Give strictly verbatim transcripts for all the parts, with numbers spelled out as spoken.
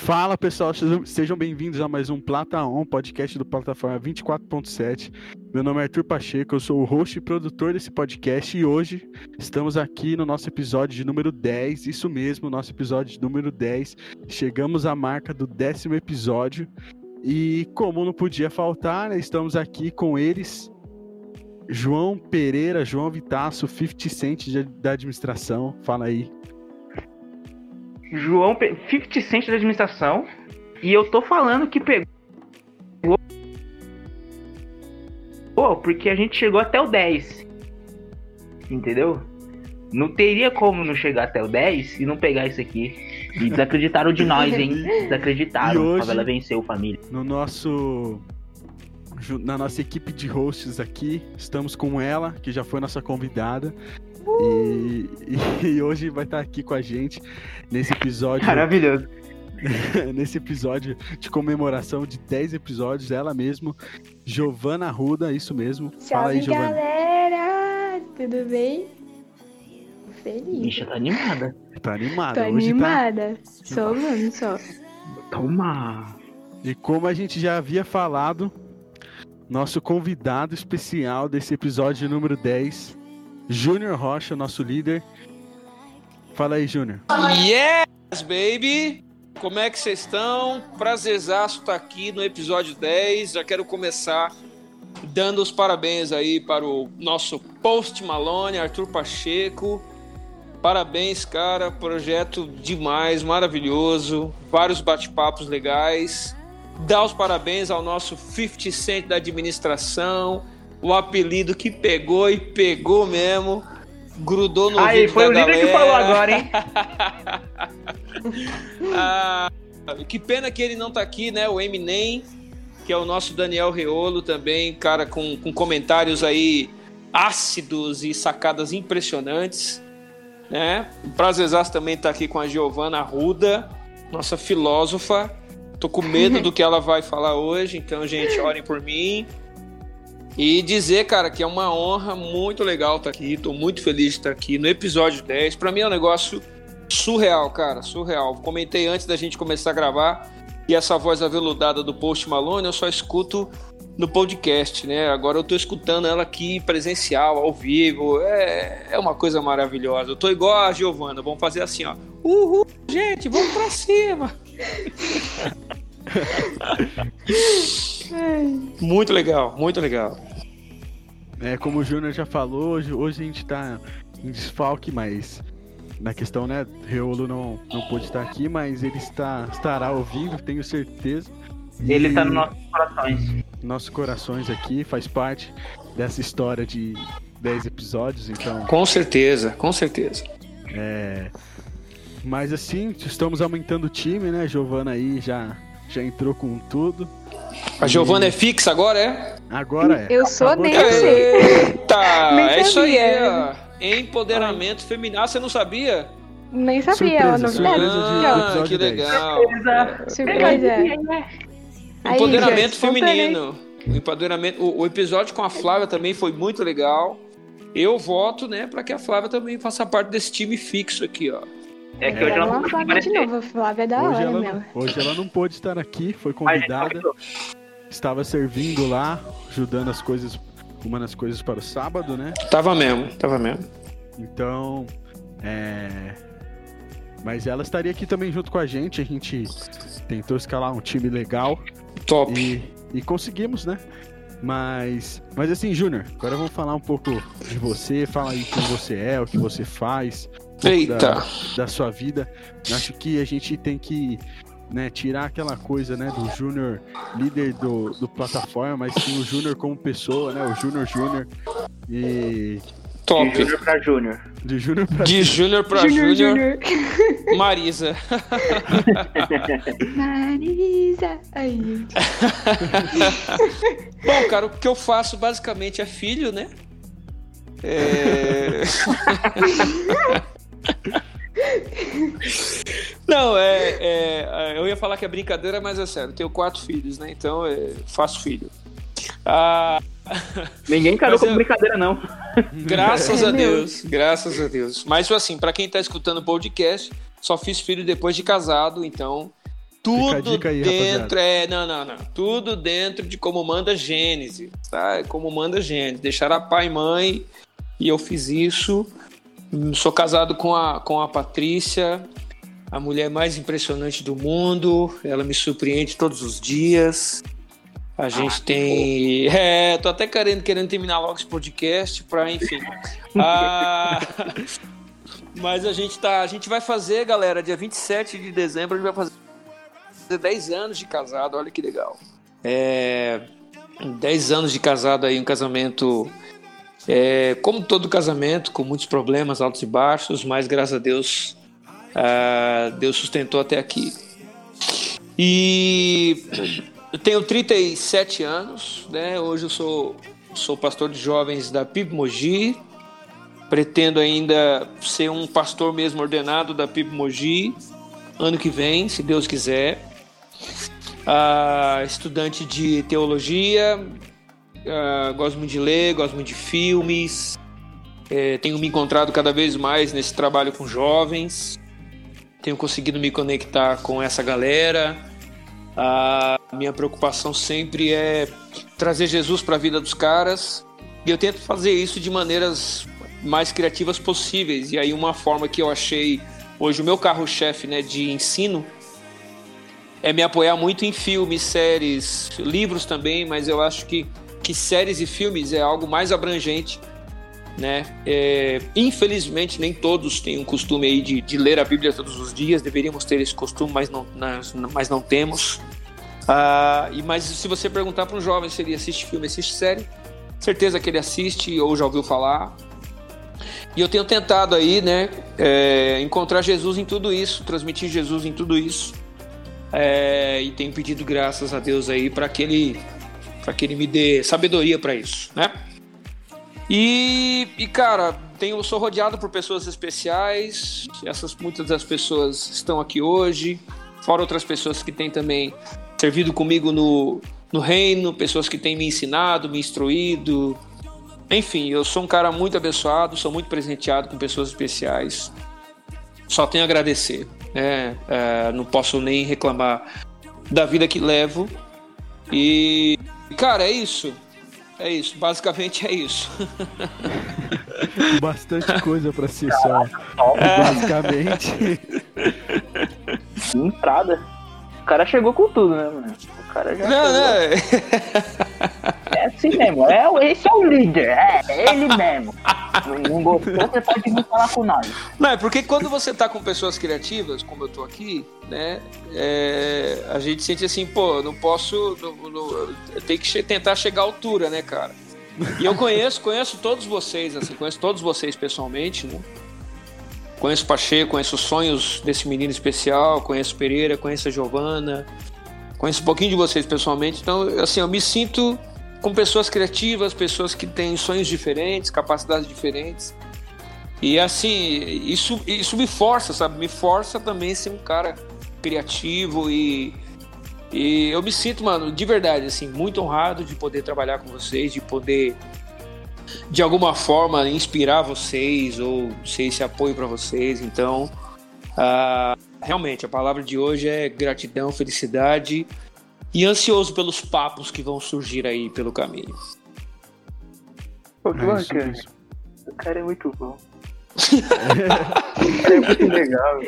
Fala pessoal, sejam, sejam bem-vindos a mais um Plata On, podcast do Plataforma vinte e quatro ponto sete. Meu nome é Arthur Pacheco, eu sou o host e produtor desse podcast e hoje estamos aqui no nosso episódio de número dez, isso mesmo, nosso episódio de número dez. Chegamos à marca do décimo episódio e, como não podia faltar, né, estamos aqui com eles, João Pereira, João Vitasso, cinquenta Cent de, da administração. Fala aí. João cinquenta Cent da administração. E eu tô falando que pegou. Pô, porque a gente chegou até o dez. Entendeu? Não teria como não chegar até o dez e não pegar isso aqui. E desacreditaram de nós, hein? Desacreditaram. Hoje, a favela venceu, família. No nosso. Na nossa equipe de hosts aqui, estamos com ela, que já foi nossa convidada. E, e, e hoje vai estar aqui com a gente nesse episódio. Maravilhoso. Nesse episódio de comemoração de dez episódios, ela mesmo, Giovana Arruda, isso mesmo. Salve, fala aí, Giovana. Galera! Tudo bem? Feliz. Bicha, tá animada. Tá animada. Tô hoje animada. Tá... Sou mesmo, só. Toma! E como a gente já havia falado, nosso convidado especial desse episódio número dez, Júnior Rocha, nosso líder. Fala aí, Júnior. Yes, baby! Como é que vocês estão? Prazerzaço estar aqui no episódio dez. Já quero começar dando os parabéns aí para o nosso Post Malone, Arthur Pacheco. Parabéns, cara. Projeto demais, maravilhoso. Vários bate-papos legais. Dá os parabéns ao nosso cinquenta Cent da administração. O apelido que pegou e pegou mesmo. Grudou no Aí, ouvido foi da o líder galera. que falou agora, hein? ah, que pena que ele não tá aqui, né? O Eminem, que é o nosso Daniel Reolo também, cara, com, com comentários aí ácidos e sacadas impressionantes, né? Um prazerzaço também estar aqui com a Giovana Arruda, nossa filósofa. Tô com medo do que ela vai falar hoje, então, gente, orem por mim. E dizer, cara, que é uma honra muito legal estar aqui. Tô muito feliz de estar aqui no episódio dez. Pra mim é um negócio surreal, cara, surreal. Comentei antes da gente começar a gravar e essa voz aveludada do Post Malone eu só escuto no podcast, né? Agora eu tô escutando ela aqui presencial, ao vivo. É, é uma coisa maravilhosa. Eu tô igual a Giovana. Vamos fazer assim, ó. Uhul, gente, vamos pra cima. Muito legal, muito legal. É, como o Júnior já falou, hoje, hoje a gente tá em desfalque, mas na questão, né, Reolo não, não pôde estar aqui, mas ele está, estará ouvindo, tenho certeza. E Ele tá nos nossos corações. Nossos corações aqui, faz parte dessa história de dez episódios, então... Com certeza, com certeza. É... Mas assim, estamos aumentando o time, né, Giovana aí já... Já entrou com tudo. A Giovana e... é fixa agora, é? Agora é. Eu sou Acabou nem de... sei. Eita, Nem é isso aí, sabia. ó. Empoderamento feminino. Ah, você não sabia? Nem sabia, Surpresa, ó, novidade. surpresa de- Ah, episódio que dez. legal. Surpresa. Aí, Empoderamento gente, feminino. O, empoderamento, o, o episódio com a Flávia também foi muito legal. Eu voto, né, para que a Flávia também faça parte desse time fixo aqui, ó. É que Eu hoje ela uma não Flávia de novo, a Flávia é da Hoje hora ela, mesmo. não, hoje ela não pôde estar aqui, foi convidada. Estava servindo lá, ajudando as coisas, arrumando as coisas para o sábado, né? Tava mesmo, tava mesmo. Então, é... Mas ela estaria aqui também junto com a gente, a gente tentou escalar um time legal. Top. E, e conseguimos, né? Mas, mas assim, Júnior, agora vamos falar um pouco de você, fala aí quem você é, o que você faz. Um Eita. Da, da sua vida. Acho que a gente tem que, né, tirar aquela coisa, né, do Júnior líder do, do plataforma, mas sim o Júnior como pessoa, né? O Júnior Júnior e... Top. De Júnior pra Júnior. De Júnior pra De Júnior pra Júnior, Júnior. Júnior. Marisa. Marisa. Ai, gente. Bom, cara, o que eu faço basicamente é filho, né? É... Não, é, é, eu ia falar que é brincadeira, mas é sério. Eu tenho quatro filhos, né? Então é, faço filho. Ah, Ninguém encarou Mas como eu- brincadeira, não. graças a É meu. Deus, graças a Deus. Mas assim, pra quem tá escutando o podcast, só fiz filho depois de casado, então Tudo aí, dentro, é, não, não, não. Tudo dentro de como manda Gênesis, tá? Como manda Gênesis. Deixar pai e mãe, e eu fiz isso. Sou casado com a, com a Patrícia, a mulher mais impressionante do mundo. Ela me surpreende todos os dias. A gente ah, tem... É, tô até querendo, querendo terminar logo esse podcast pra, enfim... ah... Mas a gente, tá, a gente vai fazer, galera, dia vinte e sete de dezembro, a gente vai fazer dez anos de casado, olha que legal. É, dez anos de casado aí, um casamento, é, como todo casamento, com muitos problemas, altos e baixos, mas graças a Deus, uh, Deus sustentou até aqui. E eu tenho trinta e sete anos, né? Hoje eu sou, sou pastor de jovens da P I B Mogi. Pretendo ainda ser um pastor mesmo ordenado da P I B Mogi ano que vem, se Deus quiser. Ah, estudante de teologia, ah, gosto muito de ler, gosto muito de filmes. É, tenho me encontrado cada vez mais nesse trabalho com jovens. Tenho conseguido me conectar com essa galera. A minha preocupação sempre é trazer Jesus para a vida dos caras. E eu tento fazer isso de maneiras mais criativas possíveis. E aí uma forma que eu achei hoje o meu carro-chefe, né, de ensino é me apoiar muito em filmes, séries, livros também, mas eu acho que, que séries e filmes é algo mais abrangente, né? É, infelizmente nem todos têm um costume aí de, de ler a Bíblia todos os dias. Deveríamos ter esse costume, mas não, mas não temos. Ah, e, mas se você perguntar para um jovem se ele assiste filme, assiste série, certeza que ele assiste ou já ouviu falar. E eu tenho tentado aí, né, é, encontrar Jesus em tudo isso, transmitir Jesus em tudo isso. É, e tenho pedido graças a Deus aí para que ele, para que ele me dê sabedoria para isso, né? E, e cara, tenho, sou rodeado por pessoas especiais. Essas, muitas das pessoas estão aqui hoje, fora outras pessoas que têm também servido comigo no, no reino, pessoas que têm me ensinado, me instruído. Enfim, eu sou um cara muito abençoado, sou muito presenteado com pessoas especiais. Só tenho a agradecer, né? É, não posso nem reclamar da vida que levo. E, cara, é isso. É isso, basicamente é isso. Bastante coisa pra ser só. Basicamente. Entrada. O cara chegou com tudo, né, mano? O cara já. Não, né? É assim mesmo, é, esse é o líder, é, é ele mesmo. Não gostou, você pode vir falar com nós. Não, é porque quando você tá com pessoas criativas, como eu tô aqui, né, é, a gente sente assim, pô, não posso, não, não, tem que che- tentar chegar à altura, né, cara? E eu conheço, conheço todos vocês, assim, conheço todos vocês pessoalmente, né? Conheço o Pacheco, conheço os sonhos desse menino especial, conheço o Pereira, conheço a Giovana, conheço um pouquinho de vocês pessoalmente, então, assim, eu me sinto com pessoas criativas, pessoas que têm sonhos diferentes, capacidades diferentes. E assim, isso, isso me força, sabe? Me força também a ser um cara criativo e, e eu me sinto, mano, de verdade, assim, muito honrado de poder trabalhar com vocês, de poder, de alguma forma, inspirar vocês ou ser esse apoio para vocês. Então, uh, realmente, a palavra de hoje é gratidão, felicidade e ansioso pelos papos que vão surgir aí pelo caminho. Pô, que bacana. O cara é muito bom. O cara é muito legal.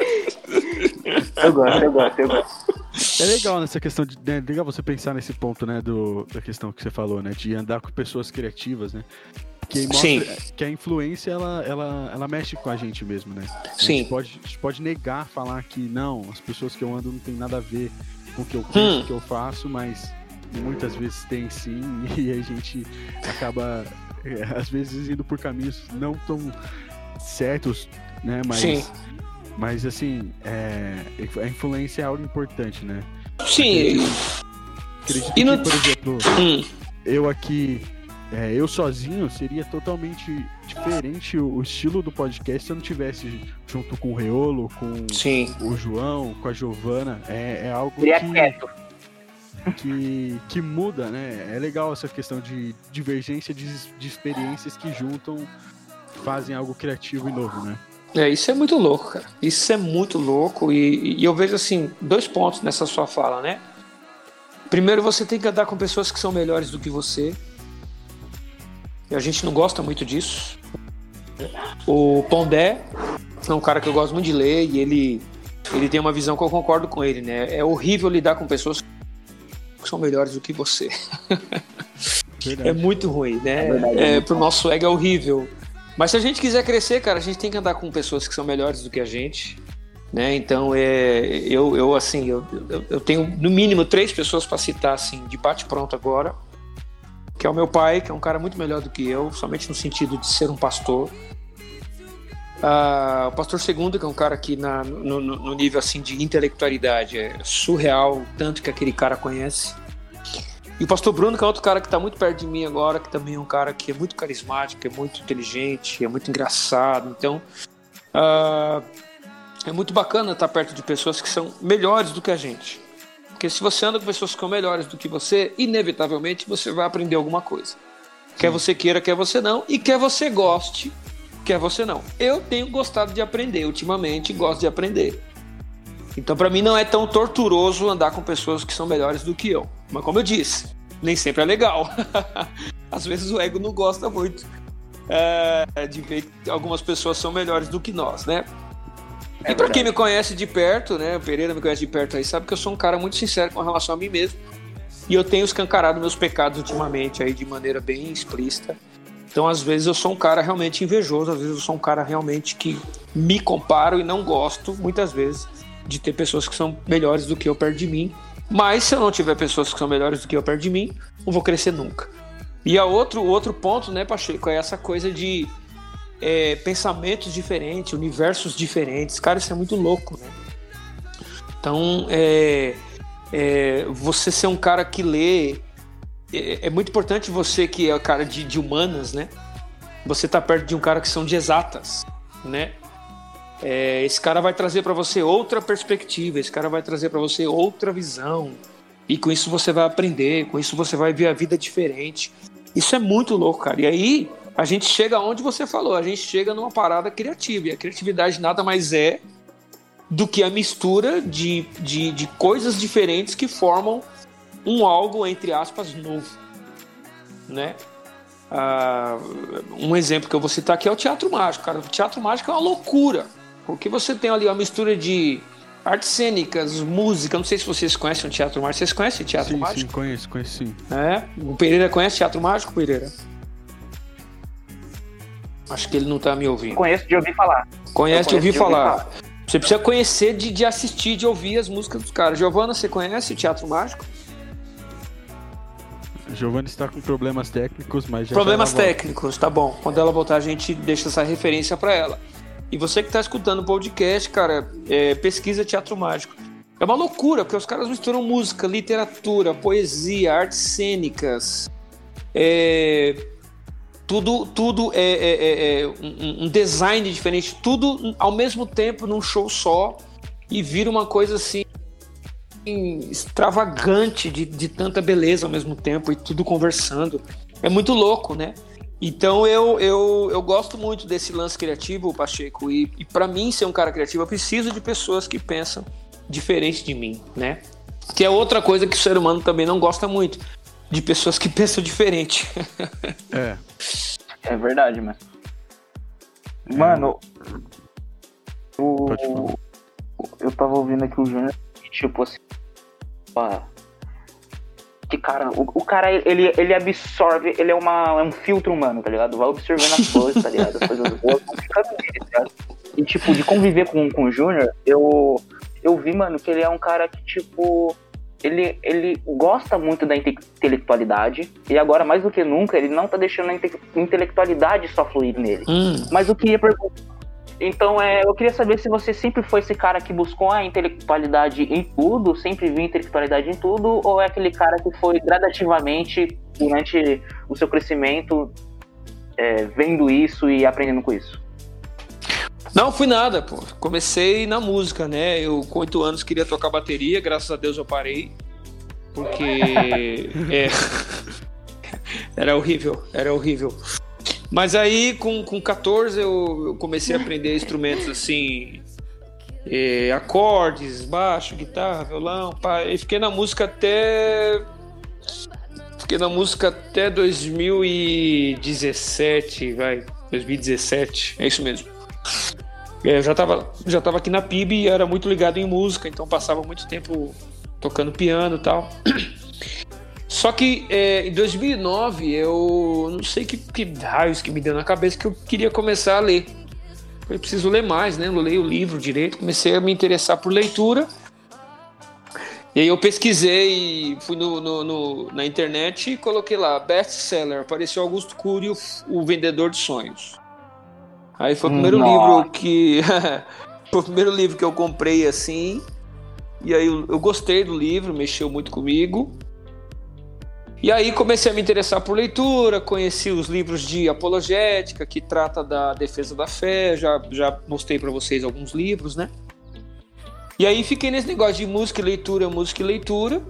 Eu gosto, eu gosto, eu gosto. É legal nessa questão de. É legal você pensar nesse ponto, né? Do, da questão que você falou, né? De andar com pessoas criativas, né? Que mostra Sim. que a influência ela, ela, ela mexe com a gente mesmo, né? Sim. A gente pode, a gente pode negar, falar que não, as pessoas que eu ando não tem nada a ver com o que eu penso, hum. o que eu faço, mas muitas vezes tem sim, e a gente acaba, é, às vezes, indo por caminhos não tão certos, né? Mas, sim. mas assim, é, a influência é algo importante, né? Sim. Acredito e no... que, por exemplo, hum. eu aqui, é, eu sozinho seria totalmente diferente o, o estilo do podcast se eu não tivesse junto com o Reolo, com Sim. o João, com a Giovana. É, é algo Seria que, quieto. que, que muda, né? É legal essa questão de divergência de, de experiências que juntam, fazem algo criativo e novo, né? É, isso é muito louco, cara. Isso é muito louco e, e eu vejo, assim, dois pontos nessa sua fala, né? Primeiro, você tem que andar com pessoas que são melhores do que você. E a gente não gosta muito disso. O Pondé é um cara que eu gosto muito de ler e ele, ele tem uma visão que eu concordo com ele, né? É horrível lidar com pessoas que são melhores do que você. É muito ruim, né? É, é, pro nosso ego é horrível. Mas se a gente quiser crescer, cara, a gente tem que andar com pessoas que são melhores do que a gente, né? Então, é, eu, eu assim, eu, eu, eu tenho no mínimo três pessoas para citar, assim, de bate-pronto agora, que é o meu pai, que é um cara muito melhor do que eu, somente no sentido de ser um pastor. Ah, o pastor Segundo, que é um cara que na, no, no nível, assim, de intelectualidade é surreal, o tanto que aquele cara conhece. E o pastor Bruno, que é outro cara que está muito perto de mim agora, que também é um cara que é muito carismático, é muito inteligente, é muito engraçado. Então, uh, é muito bacana estar perto de pessoas que são melhores do que a gente. Porque se você anda com pessoas que são melhores do que você, inevitavelmente você vai aprender alguma coisa. Quer você queira, quer você não, e quer você goste, quer você não. Eu tenho gostado de aprender, ultimamente gosto de aprender. Então, para mim, não é tão torturoso andar com pessoas que são melhores do que eu. Mas, como eu disse, nem sempre é legal. Às vezes o ego não gosta muito é, de ver que algumas pessoas são melhores do que nós, né? É e para quem me conhece de perto, né? O Pereira me conhece de perto aí, sabe que eu sou um cara muito sincero com relação a mim mesmo. E eu tenho escancarado meus pecados ultimamente aí de maneira bem explícita. Então, às vezes, eu sou um cara realmente invejoso. Às vezes, eu sou um cara realmente que me comparo e não gosto, muitas vezes, de ter pessoas que são melhores do que eu perto de mim. Mas se eu não tiver pessoas que são melhores do que eu perto de mim, não vou crescer nunca. E a outro, outro ponto, né, Pacheco, é essa coisa de é, pensamentos diferentes, universos diferentes. Cara, isso é muito louco, né? Então, é, é, você ser um cara que lê... É, é muito importante você que é o cara de, de humanas, né? Você tá perto de um cara que são de exatas, né? É, esse cara vai trazer para você outra perspectiva, esse cara vai trazer para você outra visão, e com isso você vai aprender, com isso você vai ver a vida diferente. Isso é muito louco, cara. E aí a gente chega onde você falou, a gente chega numa parada criativa, e a criatividade nada mais é do que a mistura de, de, de coisas diferentes que formam um algo, entre aspas, novo, né? Ah, um exemplo que eu vou citar aqui é o teatro mágico, cara. O teatro mágico é uma loucura. Porque você tem ali uma mistura de artes cênicas, música. Não sei se vocês conhecem o teatro mágico. Vocês conhecem teatro sim, mágico? Sim, conheço, conheço sim. É? O Pereira conhece teatro mágico, Pereira? Acho que ele não tá me ouvindo. Conheço de ouvir falar. Conhece de ouvir, de ouvir falar. falar. Você precisa conhecer de, de assistir, de ouvir as músicas dos caras. Giovana, você conhece o teatro mágico? Giovana está com problemas técnicos, mas já Problemas já técnicos, tá bom. Quando ela voltar, a gente deixa essa referência pra ela. E você que está escutando o podcast, cara, é, pesquisa teatro mágico. É uma loucura, porque os caras misturam música, literatura, poesia, artes cênicas. É, tudo tudo é, é, é um, um design diferente, tudo ao mesmo tempo num show só, e vira uma coisa assim extravagante de, de tanta beleza ao mesmo tempo, e tudo conversando. É muito louco, né? Então eu, eu, eu gosto muito desse lance criativo, Pacheco, e, e para mim ser um cara criativo eu preciso de pessoas que pensam diferente de mim, né? Que é outra coisa que o ser humano também não gosta muito, de pessoas que pensam diferente. É. É verdade, mano. Mano, o, eu tava ouvindo aqui o Júnior, tipo assim, pá, que cara, o, o cara, ele, ele absorve, ele é, uma, é um filtro humano, tá ligado? Vai observando as coisas, tá ligado? As coisas boas, vão ficando nele, tá ligado? E, tipo, de conviver com, com o Júnior, eu, eu vi, mano, que ele é um cara que, tipo, ele, ele gosta muito da intelectualidade, e agora, mais do que nunca, ele não tá deixando a inte- intelectualidade só fluir nele. Hum. Mas eu queria perguntar, então, é, eu queria saber se você sempre foi esse cara que buscou a intelectualidade em tudo, sempre viu intelectualidade em tudo, ou é aquele cara que foi gradativamente, durante o seu crescimento, é, vendo isso e aprendendo com isso? Não fui nada, pô. Comecei na música, né? Eu com oito anos queria tocar bateria, graças a Deus eu parei, porque é, era horrível, era horrível. Mas aí, com, com catorze, eu, eu comecei a aprender instrumentos assim, é, acordes, baixo, guitarra, violão, pá. E fiquei na música até... Fiquei na música até dois mil e dezessete, vai, dois mil e dezessete, é isso mesmo. É, eu já tava, já tava aqui na P I B e era muito ligado em música, então passava muito tempo tocando piano e tal. Só que é, em dois mil e nove eu não sei que, que raios que me deu na cabeça que eu queria começar a ler. Eu preciso ler mais, né? Eu leio o livro direito, comecei a me interessar por leitura. E aí eu pesquisei, fui no, no, no, na internet e coloquei lá, best-seller, apareceu Augusto Cury, o, o Vendedor de Sonhos. Aí foi o primeiro Nossa. livro que... foi o primeiro livro que eu comprei assim. E aí eu, eu gostei do livro, mexeu muito comigo. E aí comecei a me interessar por leitura, conheci os livros de apologética, que trata da defesa da fé, já, já mostrei para vocês alguns livros, né? E aí fiquei nesse negócio de música e leitura, música e leitura.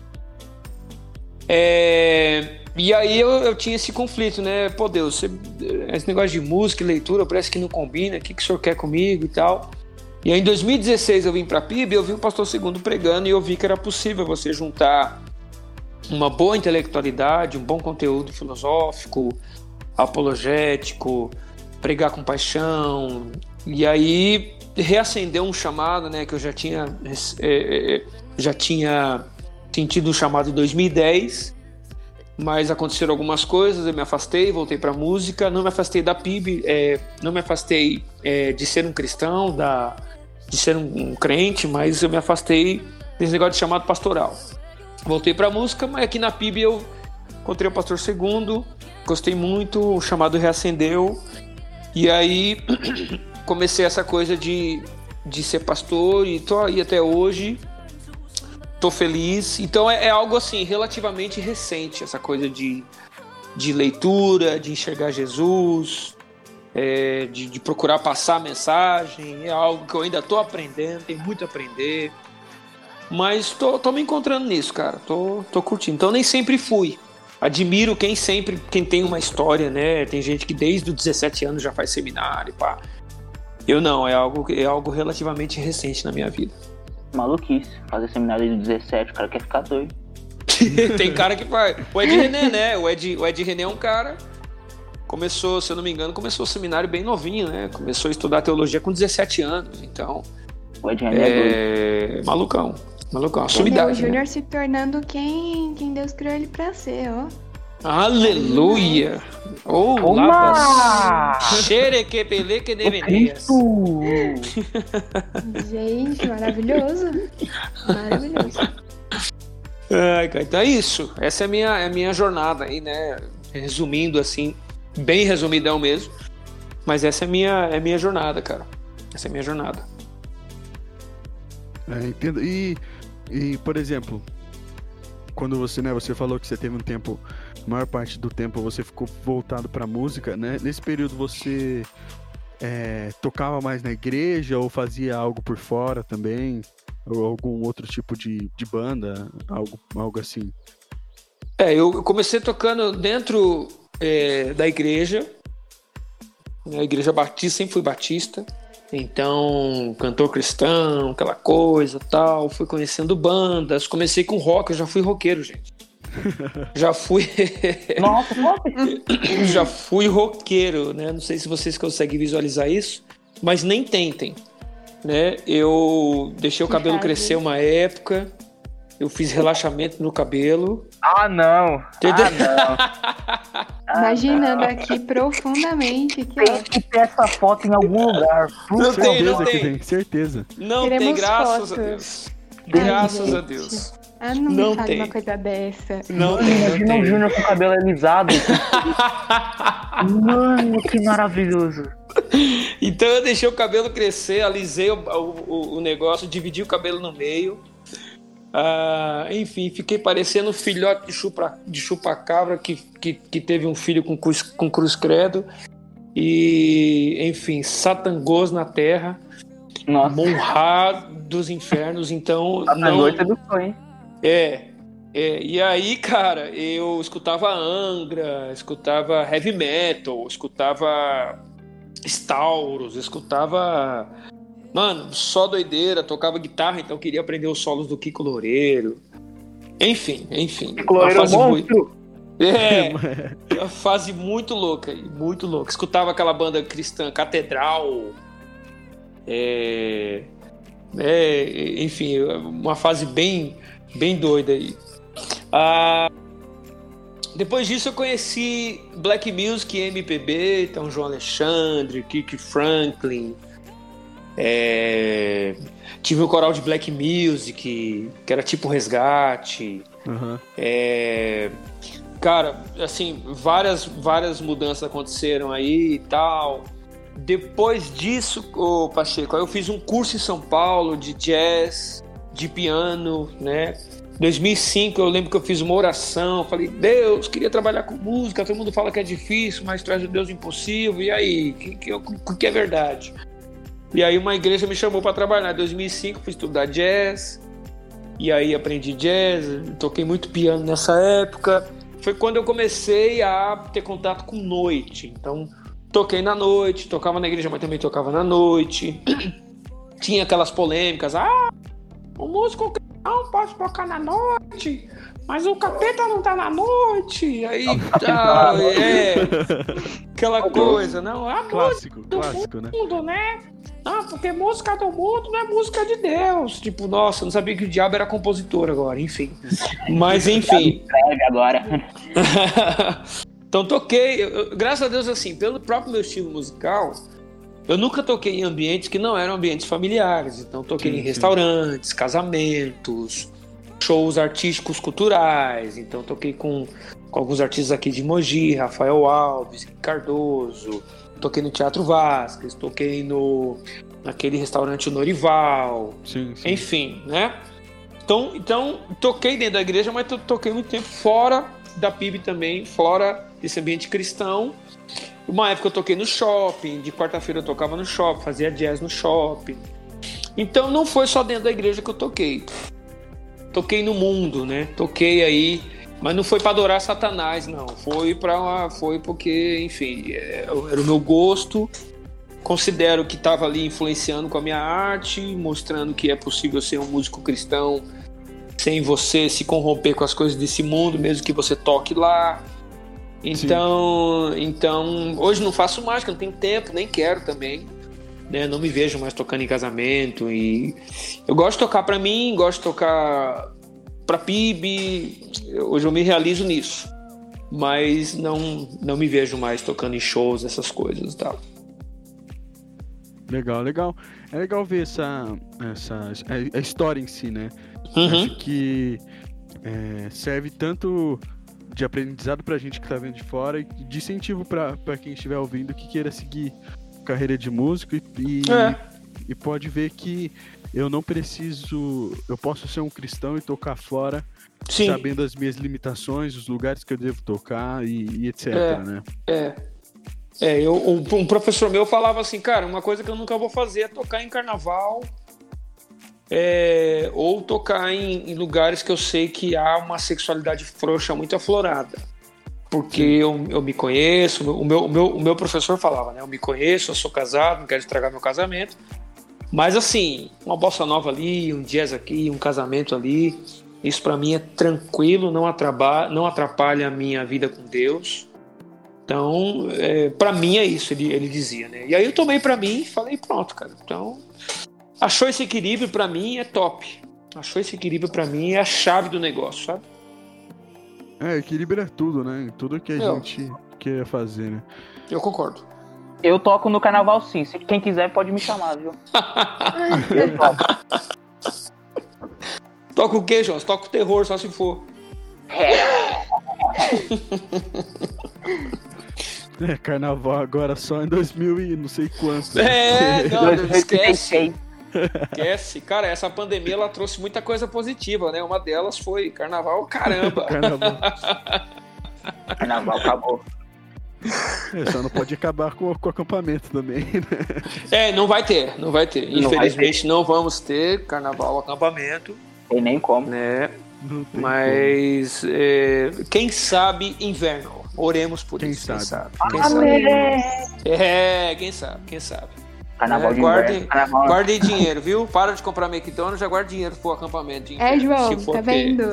É... E aí eu, eu tinha esse conflito, né? Pô, Deus, você... esse negócio de música e leitura parece que não combina, o que, que o senhor quer comigo e tal. E aí em dois mil e dezesseis eu vim para a P I B, eu vi o pastor Segundo pregando e eu vi que era possível você juntar uma boa intelectualidade, um bom conteúdo filosófico, apologético, pregar com paixão. E aí reacendeu um chamado, né, que eu já tinha, é, já tinha sentido um chamado em dois mil e dez, mas aconteceram algumas coisas, eu me afastei, voltei para a música, não me afastei da P I B, é, não me afastei é, de ser um cristão, da, de ser um, um crente, mas eu me afastei desse negócio de chamado pastoral. Voltei para a música, mas aqui na P I B eu encontrei o pastor Segundo, gostei muito, o chamado reacendeu, e aí comecei essa coisa de, de ser pastor e tô aí até hoje, tô feliz. Então é, é algo assim, relativamente recente, essa coisa de, de leitura, de enxergar Jesus, é, de, de procurar passar a mensagem, é algo que eu ainda tô aprendendo, tem muito a aprender. Mas tô, tô me encontrando nisso, cara. Tô, tô curtindo. Então nem sempre fui. Admiro quem sempre, quem tem uma história, né? Tem gente que desde os dezessete anos já faz seminário, pá. Eu não, é algo, é algo relativamente recente na minha vida. Maluquice. Fazer seminário de dezessete, o cara quer ficar doido. Tem cara que faz. O Ed René, né? O Ed, o Ed René é um cara... Começou, se eu não me engano, começou o seminário bem novinho, né? Começou a estudar teologia com dezessete anos. Então... O Ed René é, é doido. Malucão. Malucão, a O sumidade, Júnior né? se tornando quem, quem Deus criou ele pra ser, ó. Aleluia! Oh, Toma! Xerequepeleque de Veneias. Gente, maravilhoso. Maravilhoso. Ai, cara, então é isso. Essa é a minha, é a minha jornada aí, né? Resumindo assim, bem resumidão mesmo. Mas essa é a minha, é a minha jornada, cara. Essa é a minha jornada. É, entendo. E, e, por exemplo, quando você, né, você falou que você teve um tempo, a maior parte do tempo você ficou voltado pra música, né? Nesse período você é, tocava mais na igreja ou fazia algo por fora também? Ou algum outro tipo de, de banda, algo, algo assim? É, eu comecei tocando dentro é, da igreja, a igreja batista, sempre fui batista. Então, cantor cristão, aquela coisa tal, fui conhecendo bandas, comecei com rock, eu já fui roqueiro, gente. Já fui... Nossa, já fui roqueiro, né? Não sei se vocês conseguem visualizar isso, mas nem tentem, né? Eu deixei o Que cabelo fase. crescer uma época, eu fiz relaxamento no cabelo. Ah, não. Entendeu? Ah, não. Imaginando aqui profundamente que, Tem ó, que ter essa foto em algum lugar. Não tem, certeza não que tem. tem, certeza. Não Queremos tem, graças fotos. a Deus. Ai, Graças gente. a Deus. Ah, não, Não me fale tem. uma coisa dessa. Não tem, não Imagina o tem. Júnior com o cabelo alisado. Mano, que maravilhoso. Então eu deixei o cabelo crescer, alisei o, o, o negócio, dividi o cabelo no meio. Ah, enfim, fiquei parecendo um filhote de chupa, de chupa-cabra que, que, que teve um filho com cruz, com cruz credo. E, enfim, satangôs na terra, Nossa, monrar dos infernos. Então, a não, noite é do sonho, hein? é, É, e aí, cara, eu escutava Angra, escutava heavy metal, escutava Stauros, escutava... Mano, só doideira, tocava guitarra, então queria aprender os solos do Kiko Loureiro. Enfim, enfim. Kiko Loureiro é um monstro! Muito... É, uma fase muito louca, muito louca. Escutava aquela banda cristã Catedral. É, é, enfim, uma fase bem, bem doida aí. Ah, depois disso eu conheci Black Music e M P B, então João Alexandre, Kirk Franklin. É, tive o coral de Black Music, que era tipo Resgate. Uhum. É, cara, assim, várias, várias mudanças aconteceram aí e tal. Depois disso, ô Pacheco, aí eu fiz um curso em São Paulo de jazz, de piano, né? Em dois mil e cinco eu lembro que eu fiz uma oração, falei, Deus, queria trabalhar com música, todo mundo fala que é difícil, mas traz o Deus impossível, e aí, o que, que, que é verdade? E aí uma igreja me chamou para trabalhar. Em dois mil e cinco fui estudar jazz, e aí aprendi jazz, toquei muito piano nessa época. Foi quando eu comecei a ter contato com noite, então toquei na noite, tocava na igreja, mas também tocava na noite. Tinha aquelas polêmicas, ah, o músico não pode tocar na noite, mas o capeta não tá na noite. Aí tá, é, aquela coisa, não, é a Clássico, música do clássico, mundo, né? Ah, porque música do mundo não é música de Deus. Tipo, nossa, eu não sabia que o diabo era compositor agora, enfim. Mas enfim. Escreve agora. Então toquei, eu, graças a Deus, assim, pelo próprio meu estilo musical, eu nunca toquei em ambientes que não eram ambientes familiares. Então toquei sim, em sim. restaurantes, casamentos, shows artísticos culturais. Então toquei com, com alguns artistas aqui de Mogi, Rafael Alves, Cardoso. Toquei no Teatro Vasquez, toquei no, naquele restaurante Norival. Sim, sim. Enfim, né? Então, então, toquei dentro da igreja, mas toquei muito tempo fora da P I B também, fora desse ambiente cristão. Uma época eu toquei no shopping, de quarta-feira eu tocava no shopping, fazia jazz no shopping. Então não foi só dentro da igreja que eu toquei. Toquei no mundo, né? Toquei aí, mas não foi para adorar Satanás, não. Foi para, foi porque, enfim, era o meu gosto. Considero que estava ali influenciando com a minha arte, mostrando que é possível ser um músico cristão sem você se corromper com as coisas desse mundo, mesmo que você toque lá. Então, então hoje não faço mais, porque não tenho tempo, nem quero também. Né? Não me vejo mais tocando em casamento. E eu gosto de tocar para mim, gosto de tocar para P I B. Hoje eu me realizo nisso. Mas não, não me vejo mais tocando em shows, essas coisas e tal. Legal, legal. É legal ver essa, essa a história em si, né? Uhum. Acho que é, serve tanto de aprendizado pra gente que tá vendo de fora e de incentivo pra, pra quem estiver ouvindo que queira seguir carreira de músico e, e, É. e pode ver que eu não preciso, eu posso ser um cristão e tocar fora, Sim. sabendo as minhas limitações, os lugares que eu devo tocar e, e etc, É. né? É. É, eu, um professor meu falava assim, cara, uma coisa que eu nunca vou fazer é tocar em carnaval, é, ou tocar em, em lugares que eu sei que há uma sexualidade frouxa muito aflorada. Porque eu, eu me conheço, o meu, o, meu, o meu professor falava, né? Eu me conheço, eu sou casado, não quero estragar meu casamento. Mas assim, uma bossa nova ali, um jazz aqui, um casamento ali, isso pra mim é tranquilo, não atrapalha, não atrapalha a minha vida com Deus. Então, é, pra mim é isso, ele, ele dizia, né? E aí eu tomei pra mim e falei, pronto, cara. Então, achou esse equilíbrio pra mim é top. Achou esse equilíbrio pra mim é a chave do negócio, sabe? É, equilíbrio é tudo, né? Tudo que a Eu. gente quer fazer, né? Eu concordo. Eu toco no carnaval sim, se quem quiser pode me chamar, viu? Eu toco. Toca o quê, João? Toca o terror, só se for. É, carnaval agora só em dois mil e não sei quanto. É, não, dois mil e trinta e esquece. seis. Esquece. Cara, essa pandemia ela trouxe muita coisa positiva, né? Uma delas foi carnaval, caramba. Carnaval. Carnaval acabou. É, só não pode acabar com, com o acampamento também, né? É, não vai ter, não vai ter. Não vai Infelizmente não vamos ter carnaval, acampamento, Tem nem como. né? Não tem Mas é, quem sabe inverno. Oremos por Quem isso. Quem sabe? sabe? Quem Amém. sabe? É, quem sabe? Quem sabe? Carnaval É, de guardem, inverno, carnaval. guardem dinheiro, viu? Para de comprar McDonald's, já guarde dinheiro pro acampamento de É, inverno, João, se for tá ter. vendo?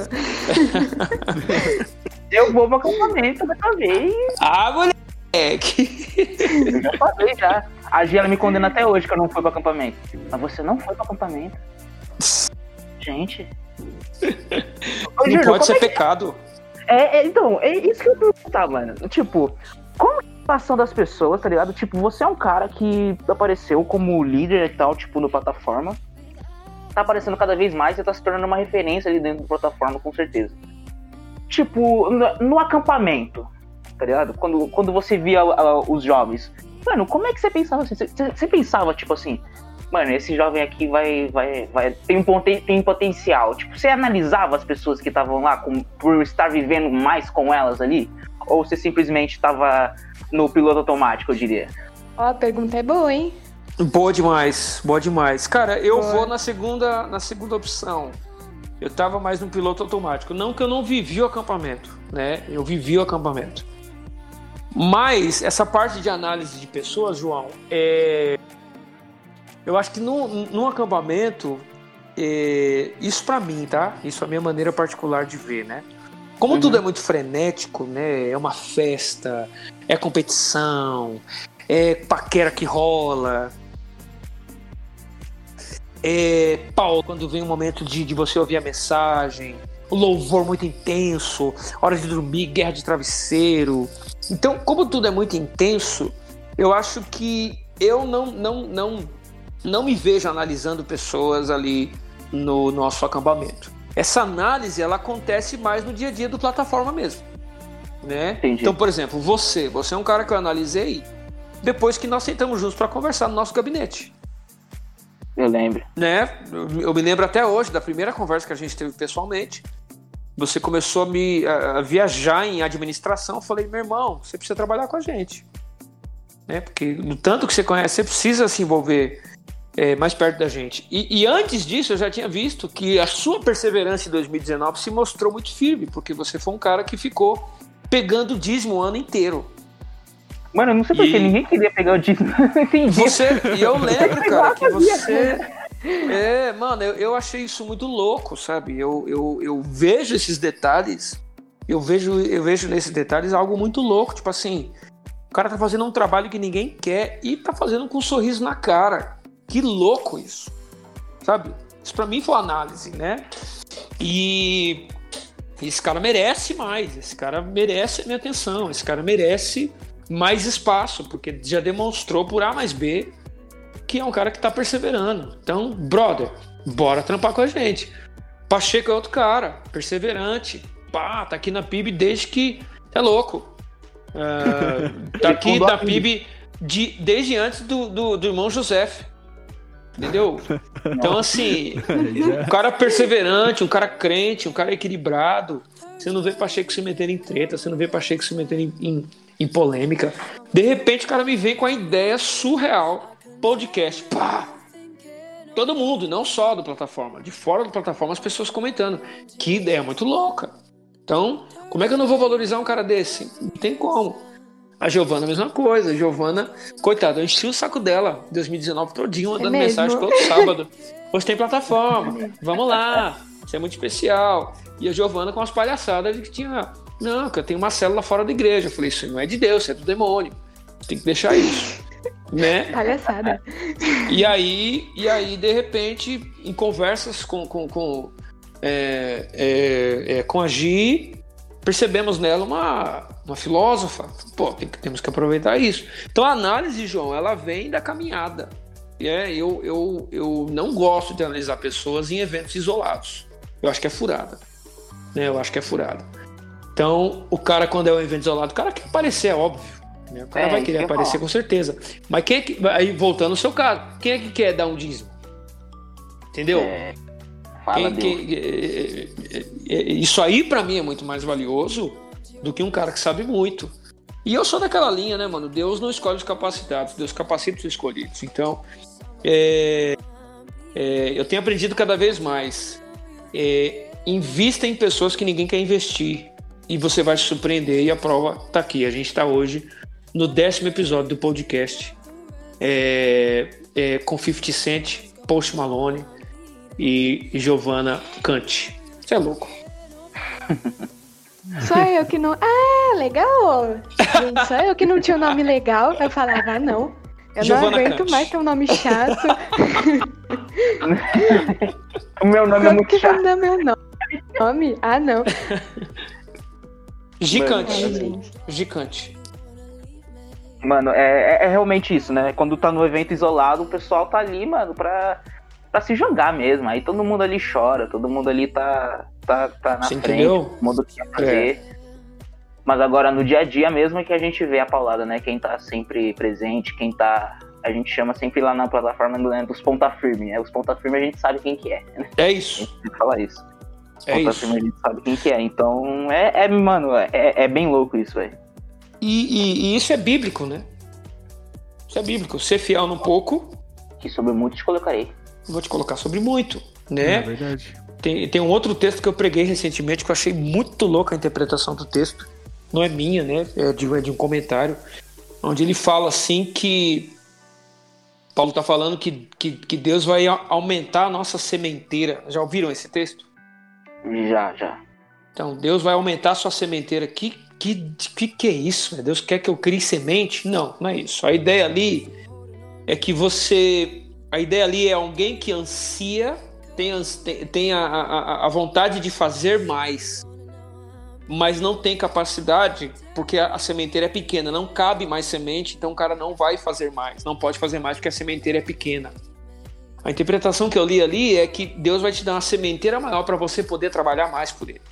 Eu vou pro acampamento dessa vez. Ah, moleque! Eu já falei já. A Gia ela me condena até hoje que eu não fui pro acampamento. Mas você não foi pro acampamento. Gente. Ô, Não Júlio, pode ser como é, pecado. é, é, então, é isso que eu ia perguntar, mano. Tipo, como é a relação das pessoas, tá ligado? Tipo, você é um cara que apareceu como líder e tal, tipo, no plataforma. Tá aparecendo cada vez mais e tá se tornando uma referência ali dentro do plataforma, com certeza. Tipo, no, no acampamento, tá ligado? Quando, quando você via uh, os jovens. Mano, como é que você pensava assim? Você, você pensava, tipo assim, mano, esse jovem aqui vai, vai, vai tem, um poten, tem um potencial. Tipo, você analisava as pessoas que estavam lá com, por estar vivendo mais com elas ali? Ou você simplesmente estava no piloto automático, eu diria? Ó, a pergunta é boa, hein? Boa demais, boa demais. Cara, eu Boa. vou na segunda, na segunda opção. Eu tava mais no piloto automático. Não que eu não vivi o acampamento, né? Eu vivi o acampamento. Mas essa parte de análise de pessoas, João, é... eu acho que no, no acampamento, é... isso pra mim, tá? Isso é a minha maneira particular de ver, né? Como uhum. tudo é muito frenético, né? É uma festa, é competição, é paquera que rola, é pau quando vem o momento de, de você ouvir a mensagem, o louvor muito intenso, hora de dormir, guerra de travesseiro. Então, como tudo é muito intenso, eu acho que eu não, não, não, não me vejo analisando pessoas ali no nosso acampamento. Essa análise, ela acontece mais no dia a dia do plataforma mesmo, né? Entendi. Então, por exemplo, você, você é um cara que eu analisei depois que nós sentamos juntos para conversar no nosso gabinete. Eu lembro. Né? Eu me lembro até hoje da primeira conversa que a gente teve pessoalmente. Você começou a, me, a, a viajar em administração. Eu falei, meu irmão, você precisa trabalhar com a gente. Né? Porque no tanto que você conhece, você precisa se envolver é, mais perto da gente. E, e antes disso, eu já tinha visto que a sua perseverança em dois mil e dezenove se mostrou muito firme, porque você foi um cara que ficou pegando dízimo o ano inteiro. Mano, eu não sei E- porque ninguém queria pegar o dízimo. Entendi. Você, e eu lembro, cara, que fazia. você... É, mano, eu, eu achei isso muito louco, sabe? Eu, eu, eu vejo esses detalhes, eu vejo, eu vejo nesses detalhes algo muito louco, tipo assim, o cara tá fazendo um trabalho que ninguém quer e tá fazendo com um sorriso na cara. Que louco isso, sabe? Isso pra mim foi análise, né? E esse cara merece mais, esse cara merece a minha atenção, esse cara merece mais espaço, porque já demonstrou por A mais B que é um cara que tá perseverando. Então, brother, bora trampar com a gente. Pacheco é outro cara, perseverante. Pá, tá aqui na P I B desde que... É louco. Uh, tá aqui na P I B de, desde antes do, do, do irmão José. Entendeu? Então, assim, um cara perseverante, um cara crente, um cara equilibrado. Você não vê Pacheco se metendo em treta, você não vê Pacheco se metendo em, em, em polêmica. De repente, o cara me vem com a ideia surreal. Podcast, pá! Todo mundo, não só do plataforma, de fora da plataforma, as pessoas comentando. Que ideia muito louca. Então, como é que eu não vou valorizar um cara desse? Não tem como. A Giovana, a mesma coisa. A Giovana, coitada, eu enchi o saco dela em dois mil e dezenove todinho, mandando mesmo? mensagem todo sábado. Hoje tem plataforma, vamos lá, isso é muito especial. E a Giovana com umas palhaçadas de que tinha... Não, que eu tenho uma célula fora da igreja. Eu falei, isso não é de Deus, isso é do demônio. Você tem que deixar isso. Né? Palhaçada. E aí, e aí, de repente, em conversas com, com, com, é, é, é, com a Gi, percebemos nela uma, uma filósofa. Pô, tem, temos que aproveitar isso. Então a análise, João, ela vem da caminhada. É, eu, eu, eu não gosto de analisar pessoas em eventos isolados. Eu acho que é furada. Né? Eu acho que é furada. Então, o cara, quando é um evento isolado, o cara quer aparecer, é óbvio. O cara É, vai querer isso que eu aparecer falo. com certeza. Mas quem é que. Aí, voltando ao seu caso, quem é que quer dar um dízimo? Entendeu? É, fala Quem- Deus. quem- é- é- é- isso aí pra mim é muito mais valioso do que um cara que sabe muito. E eu sou daquela linha, né, mano? Deus não escolhe os capacitados, Deus capacita os escolhidos. Então, é, é, eu tenho aprendido cada vez mais. É, invista em pessoas que ninguém quer investir. E você vai se surpreender, e a prova tá aqui. A gente tá hoje no décimo episódio do podcast é, é, com fifty Cent, Post Malone e Giovanna Kant. Você é louco. Só eu que não... Ah, legal! Gente, só eu que não tinha um nome legal. Eu falava, ah, não. Eu Giovanna não aguento Kant. mais ter um nome chato. O meu nome é Como muito que vai chato. dar meu nome? Ah, não. Gigante. Ai, gente. Gigante. Mano, é, é, é realmente isso, né? Quando tá no evento isolado, o pessoal tá ali, mano, pra, pra se jogar mesmo. Aí todo mundo ali chora, todo mundo ali tá, tá, tá na Você frente, entendeu? todo mundo quer fazer. Mas agora no dia a dia mesmo é que a gente vê a paulada, né? Quem tá sempre presente, quem tá... A gente chama sempre lá na plataforma, né, dos ponta firme, né? Os ponta firme a gente sabe quem que é, né? É A isso. gente tem que falar isso. Os É ponta isso. firme a gente sabe quem que é. Então, é, é mano, é, é bem louco isso, velho. E, e- e isso é bíblico, né? Isso é bíblico. Ser fiel num pouco, Que sobre muito te colocarei. vou te colocar sobre muito, É né? verdade. Tem, tem um outro texto que eu preguei recentemente que eu achei muito louco a interpretação do texto. Não é minha, né? É de, é de um comentário. Onde ele fala assim que... Paulo está falando que, que, que Deus vai a- aumentar a nossa sementeira. Já ouviram esse texto? Já, já. Então, Deus vai aumentar a sua sementeira. Que que, que que é isso? Véio? Deus quer que eu crie semente? Não, não é isso. A ideia ali é que você... A ideia ali é alguém que ansia, tem, ans- tem, tem a, a, a vontade de fazer mais, mas não tem capacidade, porque a, a sementeira é pequena, não cabe mais semente, então o cara não vai fazer mais, não pode fazer mais porque a sementeira é pequena. A interpretação que eu li ali é que Deus vai te dar uma sementeira maior para você poder trabalhar mais por ele.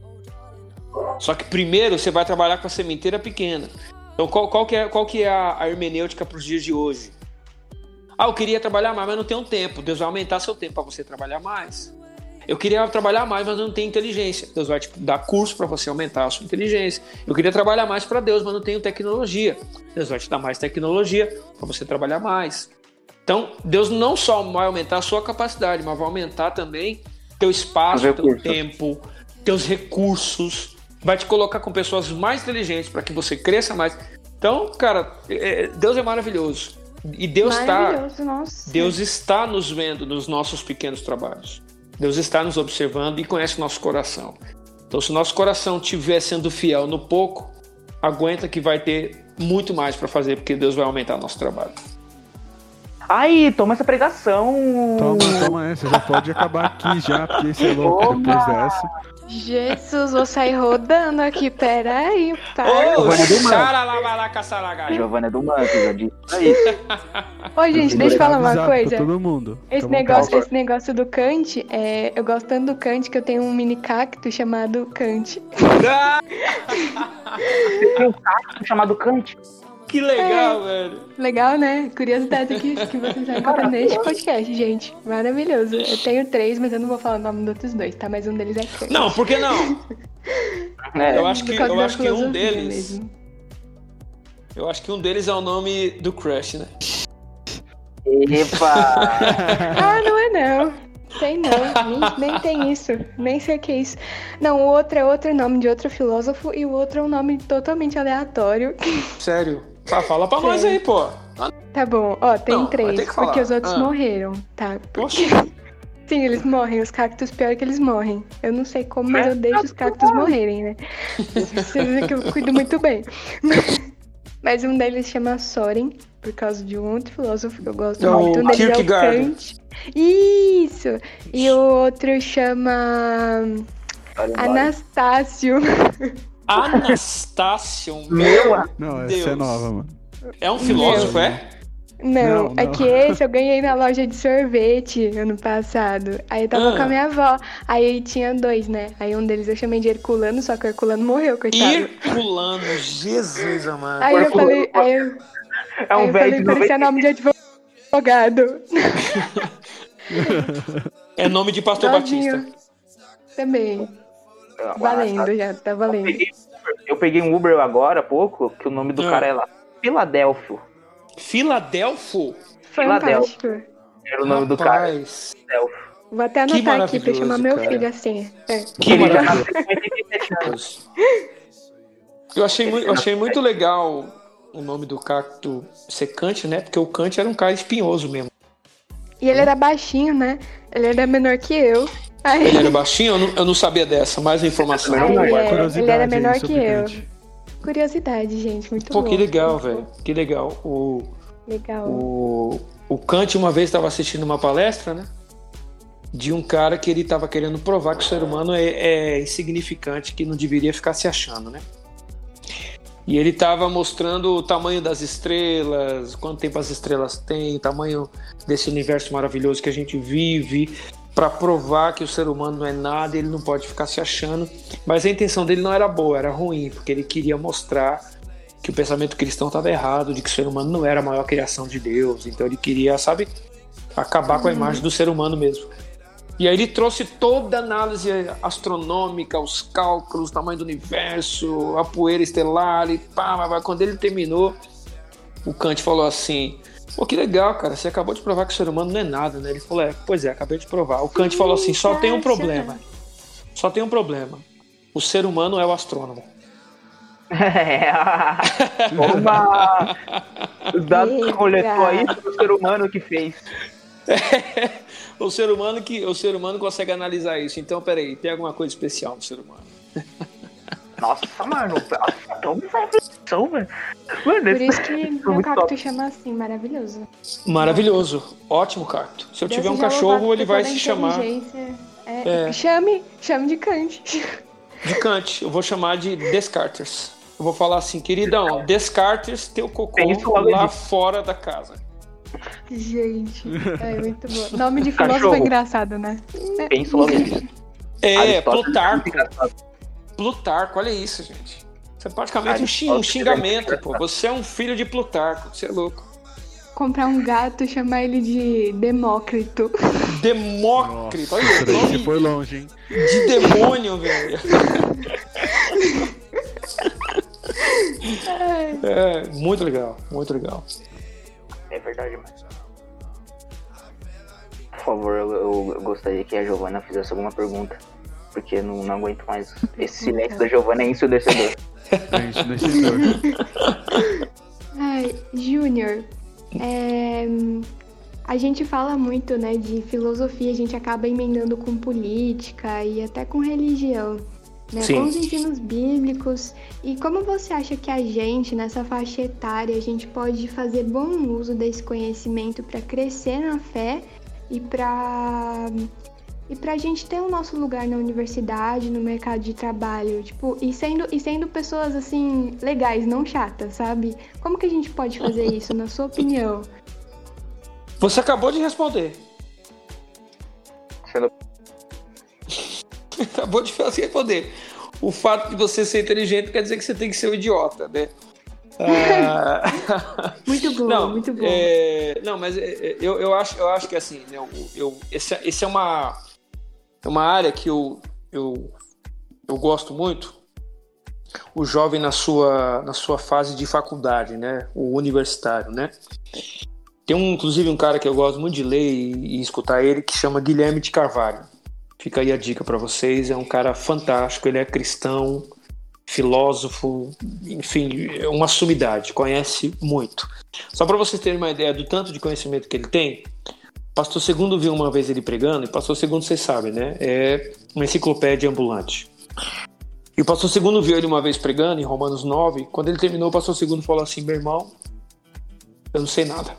Só que primeiro você vai trabalhar com a sementeira pequena. Então qual, qual que é, qual que é a, a hermenêutica para os dias de hoje? Ah, eu queria trabalhar mais, mas não tenho tempo. Deus vai aumentar seu tempo para você trabalhar mais. Eu queria trabalhar mais, mas não tenho inteligência. Deus vai te dar curso para você aumentar a sua inteligência. Eu queria trabalhar mais para Deus, mas não tenho tecnologia. Deus vai te dar mais tecnologia para você trabalhar mais. Então, Deus não só vai aumentar a sua capacidade, mas vai aumentar também teu espaço, teu tempo, teus recursos. Vai te colocar com pessoas mais inteligentes para que você cresça mais. Então, cara, é, Deus é maravilhoso. E Deus está, Maravilhoso, nossa. Deus está nos vendo nos nossos pequenos trabalhos. Deus está nos observando e conhece o nosso coração. Então, se o nosso coração estiver sendo fiel no pouco, aguenta que vai ter muito mais para fazer, porque Deus vai aumentar nosso trabalho. Aí, toma essa pregação. Toma, toma essa, já pode acabar aqui já, porque você é louco depois dessa. Jesus, vou sair rodando aqui, peraí, para. Ô, Giovana do Manto. xaralabalacaçaragá. Giovana é do Manto, já disse isso. Ô, gente, deixa eu falar uma Avisado pra coisa. todo mundo. Esse Fica à negócio, vontade. esse negócio do Kant, é, eu gosto tanto do Kant que eu tenho um mini cacto chamado Kant. Ah, Tem um cacto chamado Kant. que legal, velho. Legal, né? Curiosidade aqui que vocês vão encontrar neste podcast, gente. Maravilhoso. Eu tenho três, mas eu não vou falar o nome dos outros dois, tá? Mas um deles é Kant. Não, por que não? É, Eu acho Por que, causa eu da acho que um filosofia deles. mesmo. Eu acho que um deles é o nome do crush, né? Epa! Ah, não é não. Tem não. Nem, nem tem isso. Nem sei o que é isso. Não, o outro é outro nome de outro filósofo e o outro é um nome totalmente aleatório. Sério. Fala, fala pra nós aí, pô. Tá bom, ó, tem Não, vai três, ter que falar. porque os outros Ah. morreram, tá? Porque... Poxa. Sim, eles morrem, os cactos pior é que eles morrem. Eu não sei como, mas eu deixo os cactos morrerem, né? Você vê que eu cuido muito bem. Mas um deles chama Soren, por causa de um outro filósofo que eu gosto É o muito. Um deles é o Kierkegaard. Kant. Isso! E o outro chama Anastácio. Anastácio. Meu, Não, essa Deus. é nova, mano. É um filósofo, é? Não, Não, é não. que esse eu ganhei na loja de sorvete ano passado. Aí eu tava Ah. com a minha avó. Aí tinha dois, né? Aí um deles eu chamei de Herculano, só que o Herculano morreu, coitado. Herculano, Jesus amado. Aí eu Herculano. falei, aí eu, é aí um eu velho falei, de parecia noventa. nome de advogado. É nome de Pastor Novinho. Batista. Também. Valendo já, tá valendo. Eu peguei um Uber agora há pouco, que o nome do Ah. cara é lá. Filadélfio. Filadelfo? Fantástico. Era o nome do cara. Rapaz. Filadélfio. Vou até anotar aqui pra chamar meu cara. filho assim. É. Que Ele já maravilhoso. nasceu com oitenta e sete anos. Eu achei, muito, eu achei muito legal o nome do cacto ser Kant, né? Porque o Kant era um cara espinhoso mesmo. E ele era baixinho, né? Ele era menor que eu. Aí, Ele era baixinho, eu não, eu não sabia dessa. Mais informação. Não, aí, não, é, ele Curiosidade era aí menor sobre que eu. Kant. Curiosidade, gente, muito Pô, bom. que legal, velho. Que legal. O, Legal. o, o Kant uma vez estava assistindo uma palestra, né? De um cara que ele estava querendo provar que o ser humano é, é insignificante, que não deveria ficar se achando, né? E ele estava mostrando o tamanho das estrelas, quanto tempo as estrelas têm, o tamanho desse universo maravilhoso que a gente vive, para provar que o ser humano não é nada, ele não pode ficar se achando. Mas a intenção dele não era boa, era ruim, porque ele queria mostrar que o pensamento cristão estava errado, de que o ser humano não era a maior criação de Deus. Então ele queria, sabe, acabar com a imagem do ser humano mesmo. E aí ele trouxe toda a análise astronômica, os cálculos, o tamanho do universo, a poeira estelar e pá, pá, pá. Quando ele terminou, o Kant falou assim: pô, que legal, cara, você acabou de provar que o ser humano não é nada, né? Ele falou: é, pois é, acabei de provar. O Kant falou assim: só tem um problema, só tem um problema. O ser humano é o astrônomo. É. Toma! Os dados que coletou aí foi o ser humano que fez. o ser humano que o ser humano consegue analisar isso. Então, peraí, tem alguma coisa especial no ser humano? Nossa, mano, toma essa reflexão, velho. Mano, Por esse- isso que foi meu muito cacto top. chama assim, maravilhoso. Maravilhoso, ótimo cacto. Se eu tiver um Desse já cachorro, louvado ele por vai toda se a chamar inteligência. É, É. Chame, chame de Kant. de Kant. Eu vou chamar de Descartes. Eu vou falar assim, queridão, Descartes, teu cocô Pensa logo lá existe. fora da casa. Gente, é muito bom. Nome de Cachorro. filósofo é engraçado, né? Pensa logo nisso. É, Aristóteles Plutarco. é engraçado. Plutarco, olha isso, gente. Isso é praticamente um, xing- um Aristóteles é xingamento, engraçado. pô. Você é um filho de Plutarco, você é louco. Comprar um gato e chamar ele de Demócrito. Demócrito, olha o Nossa, você nome foi longe, hein? de demônio, velho. É, muito legal, muito legal. É verdade, mano. Por favor, eu, eu- eu gostaria que a Giovana fizesse alguma pergunta. Porque eu não, não aguento mais. Esse silêncio da Giovana é ensurdecedor. Gente, nesse dor. Ai, Júnior, é, a gente fala muito, né, de filosofia, a gente acaba emendando com política e até com religião, né, Sim. com os ensinos bíblicos. E como você acha que a gente, nessa faixa etária, a gente pode fazer bom uso desse conhecimento para crescer na fé e para e pra gente ter o nosso lugar na universidade, no mercado de trabalho, tipo, e sendo, e sendo pessoas, assim, legais, não chatas, sabe? Como que a gente pode fazer isso, na sua opinião? Você acabou de responder. Você não- Acabou de responder. O fato de você ser inteligente quer dizer que você tem que ser um idiota, né? Ah, Muito bom, não, muito bom. é, não, mas é, é, eu, eu, acho, eu acho que assim, né, eu, eu, esse, esse é uma, é uma área que eu, eu, eu gosto muito. O jovem na sua, na sua fase de faculdade, né? O universitário, né? Tem um, inclusive um cara que eu gosto muito de ler e, e escutar ele, que chama Guilherme de Carvalho. Fica aí a dica para vocês. É um cara fantástico, ele é cristão, filósofo, enfim, é uma sumidade, conhece muito. Só para vocês terem uma ideia do tanto de conhecimento que ele tem, Pastor Segundo viu uma vez ele pregando, e Pastor Segundo, vocês sabem, né? É uma enciclopédia ambulante. E o Pastor Segundo viu ele uma vez pregando em Romanos nove. Quando ele terminou, o Pastor Segundo falou assim: meu irmão, eu não sei nada.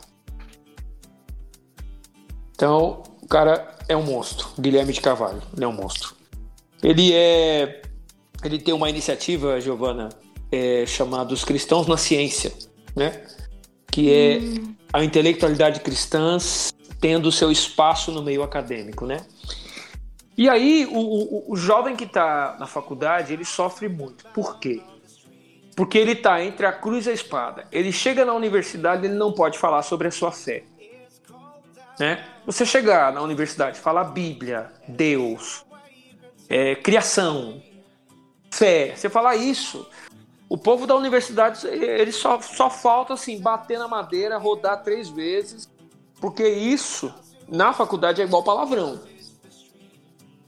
Então, o cara é um monstro. Guilherme de Carvalho, ele é um monstro. Ele é... Ele tem uma iniciativa, Giovana, é, chamada Os Cristãos na Ciência, né? Que é Hum. a intelectualidade cristã tendo seu espaço no meio acadêmico, né? E aí, o, o, o jovem que está na faculdade, ele sofre muito. Por quê? Porque ele está entre a cruz e a espada. Ele chega na universidade, ele não pode falar sobre a sua fé. Né? Você chegar na universidade, falar Bíblia, Deus, é, criação, fé, você falar isso, o povo da universidade, ele só, só falta assim, bater na madeira, rodar três vezes, porque isso, na faculdade, é igual palavrão.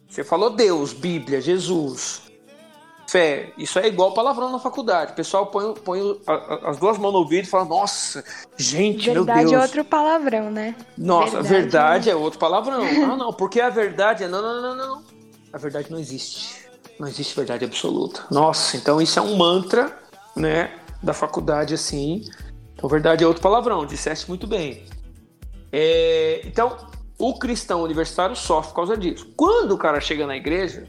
Você falou Deus, Bíblia, Jesus, fé. Isso é igual palavrão na faculdade. O pessoal põe, põe as duas mãos no ouvido e fala, nossa, gente, verdade, meu Deus. Verdade é outro palavrão, né? Nossa, verdade, verdade é outro palavrão. Ah, não, porque a verdade é... Não, não, não, não, não. A verdade não existe. Não existe verdade absoluta. Nossa, então isso é um mantra, né, da faculdade, assim. Então, verdade é outro palavrão, disseste muito bem. É, então, o cristão universitário sofre por causa disso. Quando o cara chega na igreja,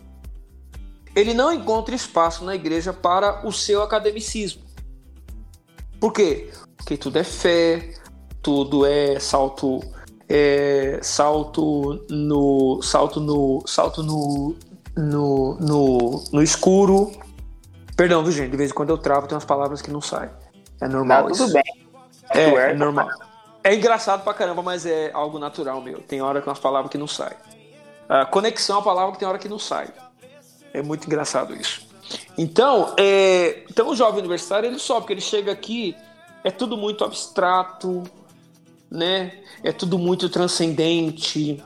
ele não encontra espaço na igreja para o seu academicismo. Por quê? Porque tudo é fé, tudo é salto, é, salto no, salto no, salto no, no, no, no escuro. Perdão, viu, gente? De vez em quando eu travo, tem umas palavras que não saem. É normal. Tá, isso. tudo bem. É, é normal. É engraçado pra caramba, mas é algo natural, meu. Tem hora que umas palavras que não saem. A conexão é uma palavra que tem hora que não sai. É muito engraçado isso. Então, é... então o jovem universitário, ele só, porque ele chega aqui, é tudo muito abstrato, né? É tudo muito transcendente.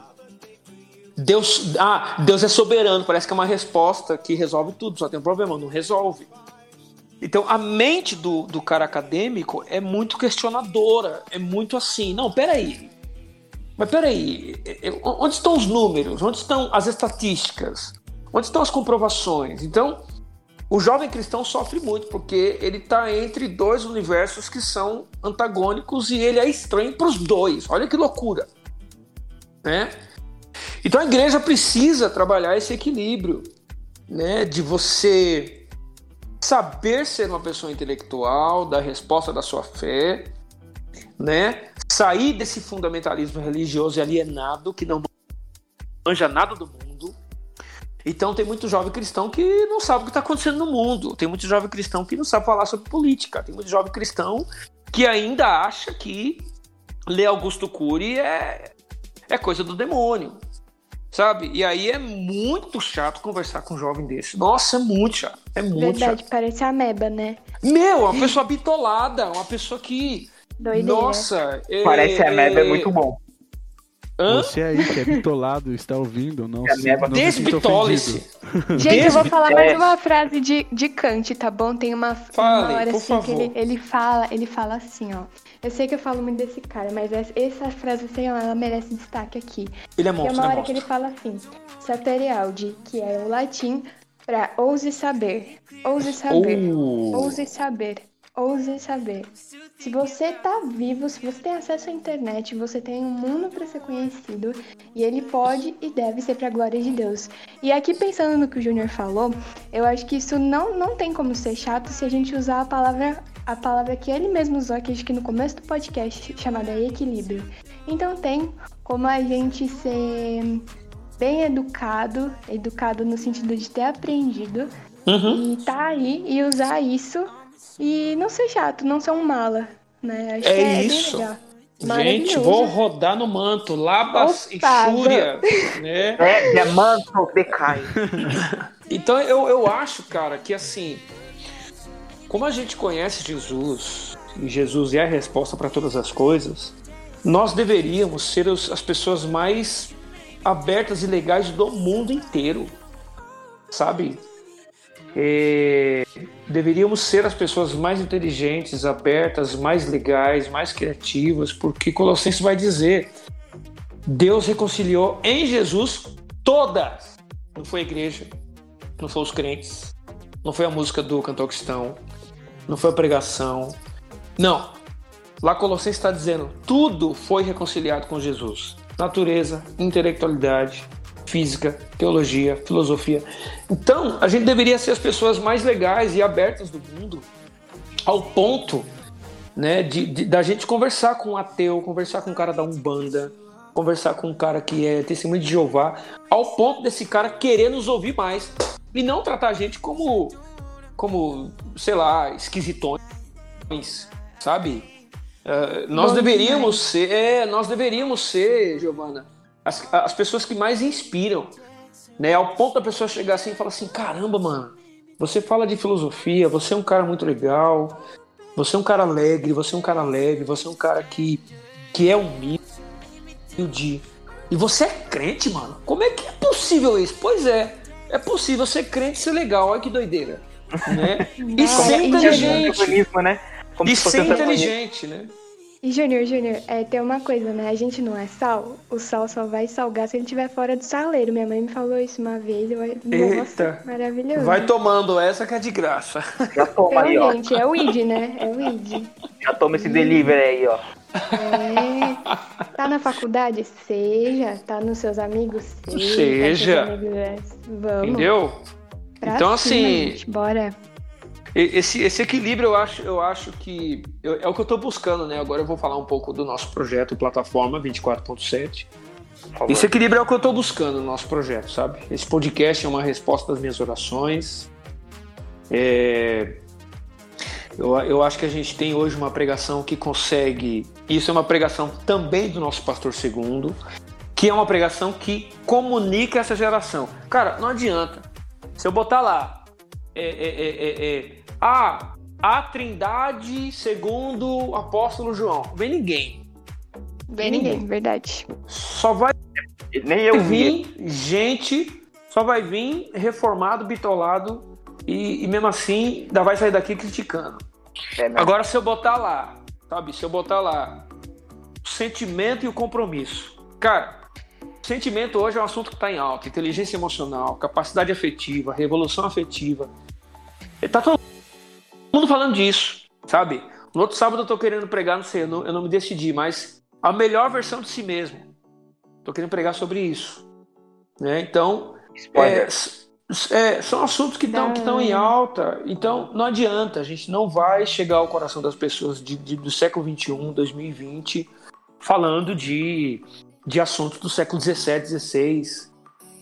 Deus, ah, Deus é soberano, parece que é uma resposta que resolve tudo, só tem um problema, não resolve. Então, a mente do, do cara acadêmico é muito questionadora, é muito assim, não, peraí, mas peraí, onde estão os números, onde estão as estatísticas, onde estão as comprovações? Então, o jovem cristão sofre muito, porque ele está entre dois universos que são antagônicos e ele é estranho para os dois, olha que loucura, né? Então, a igreja precisa trabalhar esse equilíbrio, né, de você saber ser uma pessoa intelectual, dar resposta da sua fé, né? Sair desse fundamentalismo religioso e alienado que não manja nada do mundo. Então tem muito jovem cristão que não sabe o que está acontecendo no mundo. Tem muito jovem cristão que não sabe falar sobre política. Tem muito jovem cristão que ainda acha que ler Augusto Cury é, é coisa do demônio. Sabe? E aí é muito chato conversar com um jovem desse. Nossa, é muito chato. É muito Verdade, chato. parece ameba, né? Meu, uma pessoa bitolada, uma pessoa que... Doideira. Nossa, é... Parece ameba, é muito bom. Hã? Você aí que é bitolado, está ouvindo, não É se ameba. não se sinta Desbitole-se. ofendido. Gente, eu vou Desbi- falar é. mais uma frase de, de Kant, tá bom? Tem uma, Fale, uma hora por assim que favor. ele, ele fala, ele fala assim, ó. Eu sei que eu falo muito desse cara, mas essa, essa frase, assim, ela merece destaque aqui. Ele é Tem monstro, uma ele é hora que ele monstro. fala assim, sapere audi, que é o latim pra ouse saber, ouse saber, Oh. ouse saber, ouse saber. Se você tá vivo, se você tem acesso à internet, você tem um mundo para ser conhecido e ele pode e deve ser pra glória de Deus. E aqui pensando no que o Júnior falou, eu acho que isso não, não tem como ser chato se a gente usar a palavra, a palavra que ele mesmo usou aqui, acho que no começo do podcast, chamada equilíbrio. Então tem como a gente ser bem educado, educado no sentido de ter aprendido, Uhum. e tá aí e usar isso e não ser chato, não ser um mala, né? Acho É que é isso. bem legal. Gente, Maravilhoso. vou rodar no manto. Labas e Opa, Xúria, né? É, diamante decai. Então eu, eu acho, cara, que assim, como a gente conhece Jesus, e Jesus é a resposta para todas as coisas, nós deveríamos ser os- as pessoas mais abertas e legais do mundo inteiro, sabe? É, deveríamos ser as pessoas mais inteligentes, abertas, mais legais, mais criativas, porque Colossenses vai dizer: Deus reconciliou em Jesus todas. Não foi a igreja, não foi os crentes, não foi a música do cantor cristão, não foi a pregação. Não. Lá Colossenses está dizendo: tudo foi reconciliado com Jesus. Natureza, intelectualidade, física, teologia, filosofia. Então, a gente deveria ser as pessoas mais legais e abertas do mundo, ao ponto, né, de, de, da gente conversar com um ateu, conversar com um cara da Umbanda, conversar com um cara que é testemunho de Jeová, ao ponto desse cara querer nos ouvir mais e não tratar a gente como, como sei lá, esquisitões, sabe? Uh, nós Bom deveríamos demais. ser, é, nós deveríamos ser, Giovana, as, as pessoas que mais inspiram, né? Ao ponto da pessoa chegar assim e falar assim: caramba, mano, você fala de filosofia, você é um cara muito legal, você é um cara alegre, você é um cara leve, você é um cara que, que é humilde, E você é crente, mano? Como é que é possível isso? Pois é, é possível ser crente e ser legal. Olha que doideira. Né? E ser inteligente. Né? E ser inteligente, né? E Júnior, Júnior, é, tem uma coisa, né? A gente não é sal, o sal só vai salgar se ele estiver fora do saleiro. Minha mãe me falou isso uma vez, eu nossa, maravilhoso. Vai tomando essa que é de graça. Já toma aí, ó. Gente, é o I D, né? É o I D. Já toma esse delivery aí, ó. É. Tá na faculdade? Seja. Tá nos seus amigos? Seja. Seja. Tá amigos, é. Vamos. Entendeu? Pra então, cima, assim. Gente, bora. Esse, esse equilíbrio eu acho, eu acho que eu, é o que eu estou buscando, né? Agora eu vou falar um pouco do nosso projeto Plataforma vinte e quatro ponto sete. Esse equilíbrio é o que eu estou buscando no nosso projeto, sabe? Esse podcast é uma resposta às minhas orações. É, eu, eu acho que a gente tem hoje uma pregação que consegue... Isso é uma pregação também do nosso pastor Segundo, que é uma pregação que comunica essa geração. Cara, não adianta. Se eu botar lá É, é, é, é, é. Ah, a Trindade segundo o apóstolo João. Vem ninguém. Vem ninguém, ninguém, verdade. Só vai Nem eu vir vi. gente, só vai vir reformado, bitolado e, e mesmo assim ainda vai sair daqui criticando. É, Agora se eu botar lá, sabe, se eu botar lá o sentimento e o compromisso. Cara, sentimento hoje é um assunto que está em alta. Inteligência emocional, capacidade afetiva, revolução afetiva. Tá todo mundo falando disso, sabe? No outro sábado eu tô querendo pregar, não sei, eu não, eu não me decidi, mas a melhor versão de si mesmo. Tô querendo pregar sobre isso. Né? Então, é, é, são assuntos que estão que estão em alta. Então, não adianta, a gente não vai chegar ao coração das pessoas de, de, do século vinte e um, dois mil e vinte, falando de... de assuntos do século dezessete, dezesseis.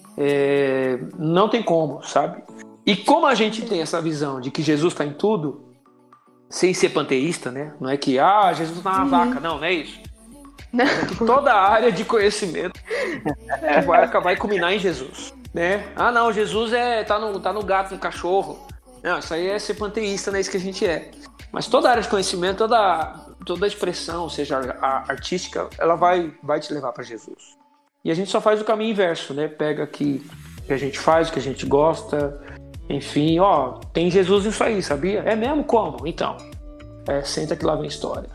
É, não tem como, sabe? E como a gente tem essa visão de que Jesus está em tudo, sem ser panteísta, né? Não é que, ah, Jesus está na uhum. vaca. Não, não é isso. Não. É que toda a área de conhecimento vai acabar e culminar em Jesus. Né? Ah, não, Jesus é, tá, no, tá no gato, no cachorro. Não, isso aí é ser panteísta, não é isso que a gente é. Mas toda a área de conhecimento, toda, toda a expressão, seja a artística, ela vai, vai te levar para Jesus. E a gente só faz o caminho inverso, né? Pega aqui o que a gente faz, o que a gente gosta, enfim, ó, tem Jesus nisso aí, sabia? É mesmo? Como? Então, é, senta que lá vem história.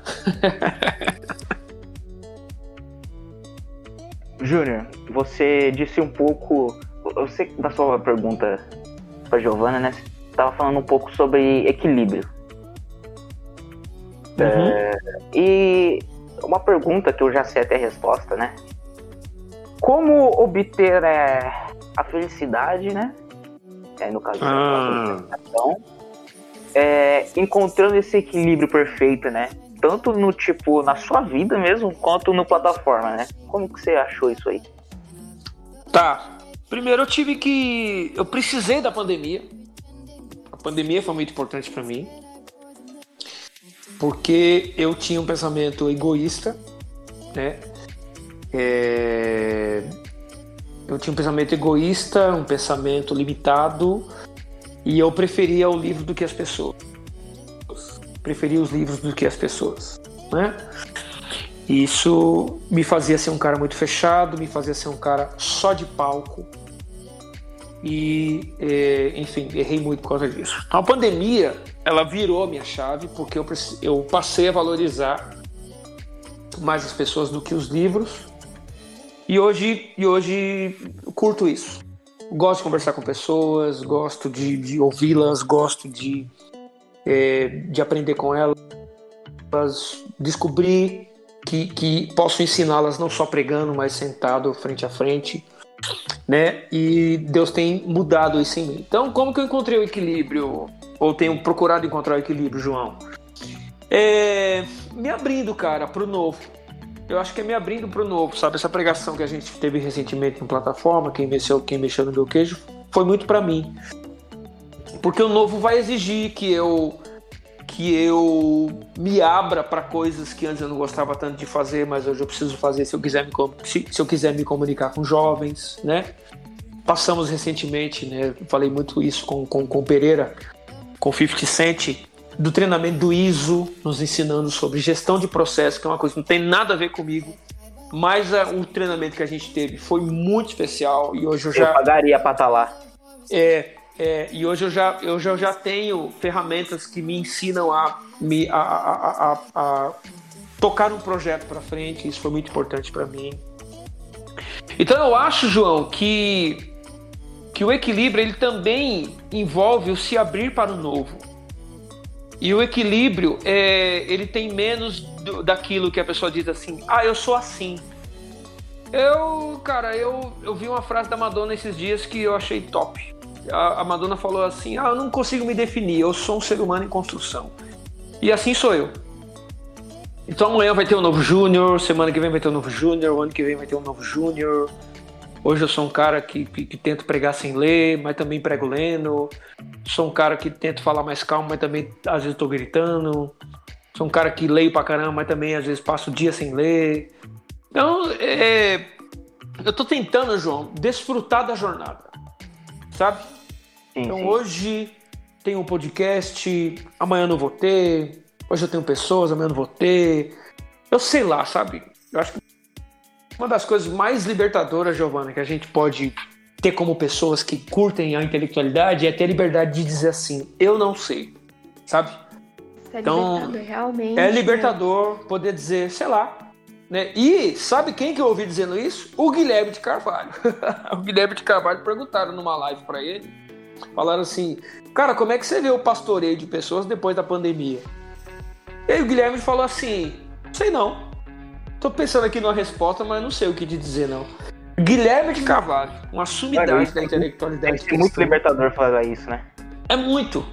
Júnior, você disse um pouco, eu sei da sua pergunta para Giovana, né? Você estava falando um pouco sobre equilíbrio. Uhum. É, e uma pergunta que eu já sei até a resposta, né? Como obter é, a felicidade, né? É, no caso ah. da felicidade, é, encontrando esse equilíbrio perfeito, né? Tanto no tipo, na sua vida mesmo, quanto no plataforma, né? Como que você achou isso aí? Tá. Primeiro eu tive que... Eu precisei da pandemia. A pandemia foi muito importante para mim. Porque eu tinha um pensamento egoísta, né? É... Eu tinha um pensamento egoísta, um pensamento limitado, e eu preferia o livro do que as pessoas. Preferia os livros do que as pessoas, né? Isso me fazia ser um cara muito fechado, me fazia ser um cara só de palco. E, é, enfim, errei muito por causa disso. Então, a pandemia, ela virou a minha chave, porque eu, eu passei a valorizar mais as pessoas do que os livros. E hoje, e hoje eu curto isso. Gosto de conversar com pessoas, gosto de, de ouvi-las, gosto de, é, de aprender com elas, descobrir que, que posso ensiná-las não só pregando, mas sentado frente a frente. Né? E Deus tem mudado isso em mim. Então, como que eu encontrei o equilíbrio? Ou tenho procurado encontrar o equilíbrio, João? É, me abrindo, cara, pro novo. Eu acho que é me abrindo pro novo, sabe? Essa pregação que a gente teve recentemente em plataforma, quem mexeu, quem mexeu no meu queijo, foi muito pra mim. Porque o novo vai exigir que eu, que eu me abra para coisas que antes eu não gostava tanto de fazer, mas hoje eu preciso fazer se eu quiser me, se, se eu quiser me comunicar com jovens, né? Passamos recentemente, né? Falei muito isso com, com, com o Pereira, com o cinquenta Cent, do treinamento do I S O, nos ensinando sobre gestão de processo, que é uma coisa que não tem nada a ver comigo, mas a, o treinamento que a gente teve foi muito especial e hoje eu já... Eu pagaria pra estar lá. É, é, e hoje eu já, eu já, eu já tenho ferramentas que me ensinam a, me, a, a, a, a tocar um projeto para frente, isso foi muito importante para mim. Então eu acho, João, que, que o equilíbrio ele também envolve o se abrir para o novo. E o equilíbrio, é, ele tem menos do, daquilo que a pessoa diz assim, ah, eu sou assim. Eu, cara, eu, eu vi uma frase da Madonna esses dias que eu achei top. A, a Madonna falou assim, ah, eu não consigo me definir, eu sou um ser humano em construção. E assim sou eu. Então amanhã vai ter um novo Júnior, semana que vem vai ter um novo Júnior, o ano que vem vai ter um novo Júnior. Hoje eu sou um cara que, que, que tento pregar sem ler, mas também prego lendo. Sou um cara que tento falar mais calmo, mas também às vezes tô gritando. Sou um cara que leio pra caramba, mas também às vezes passo o dia sem ler. Então, é, eu tô tentando, João, desfrutar da jornada, sabe? Sim, então sim. Hoje tem um podcast, amanhã não vou ter. Hoje eu tenho pessoas, amanhã não vou ter. Eu sei lá, sabe? Eu acho que uma das coisas mais libertadoras, Giovana, que a gente pode ter como pessoas que curtem a intelectualidade é ter a liberdade de dizer assim, eu não sei, sabe? É Então, libertador, realmente. é libertador poder dizer, sei lá, né? E sabe quem que eu ouvi dizendo isso? O Guilherme de Carvalho. O Guilherme de Carvalho perguntaram numa live pra ele, falaram assim, cara, como é que você vê o pastoreio de pessoas depois da pandemia? E aí o Guilherme falou assim, sei não. Tô pensando aqui numa resposta, mas não sei o que te dizer, não. Guilherme de Carvalho, uma sumidade Cara, isso da intelectualidade. É muito libertador falar isso, né? É muito.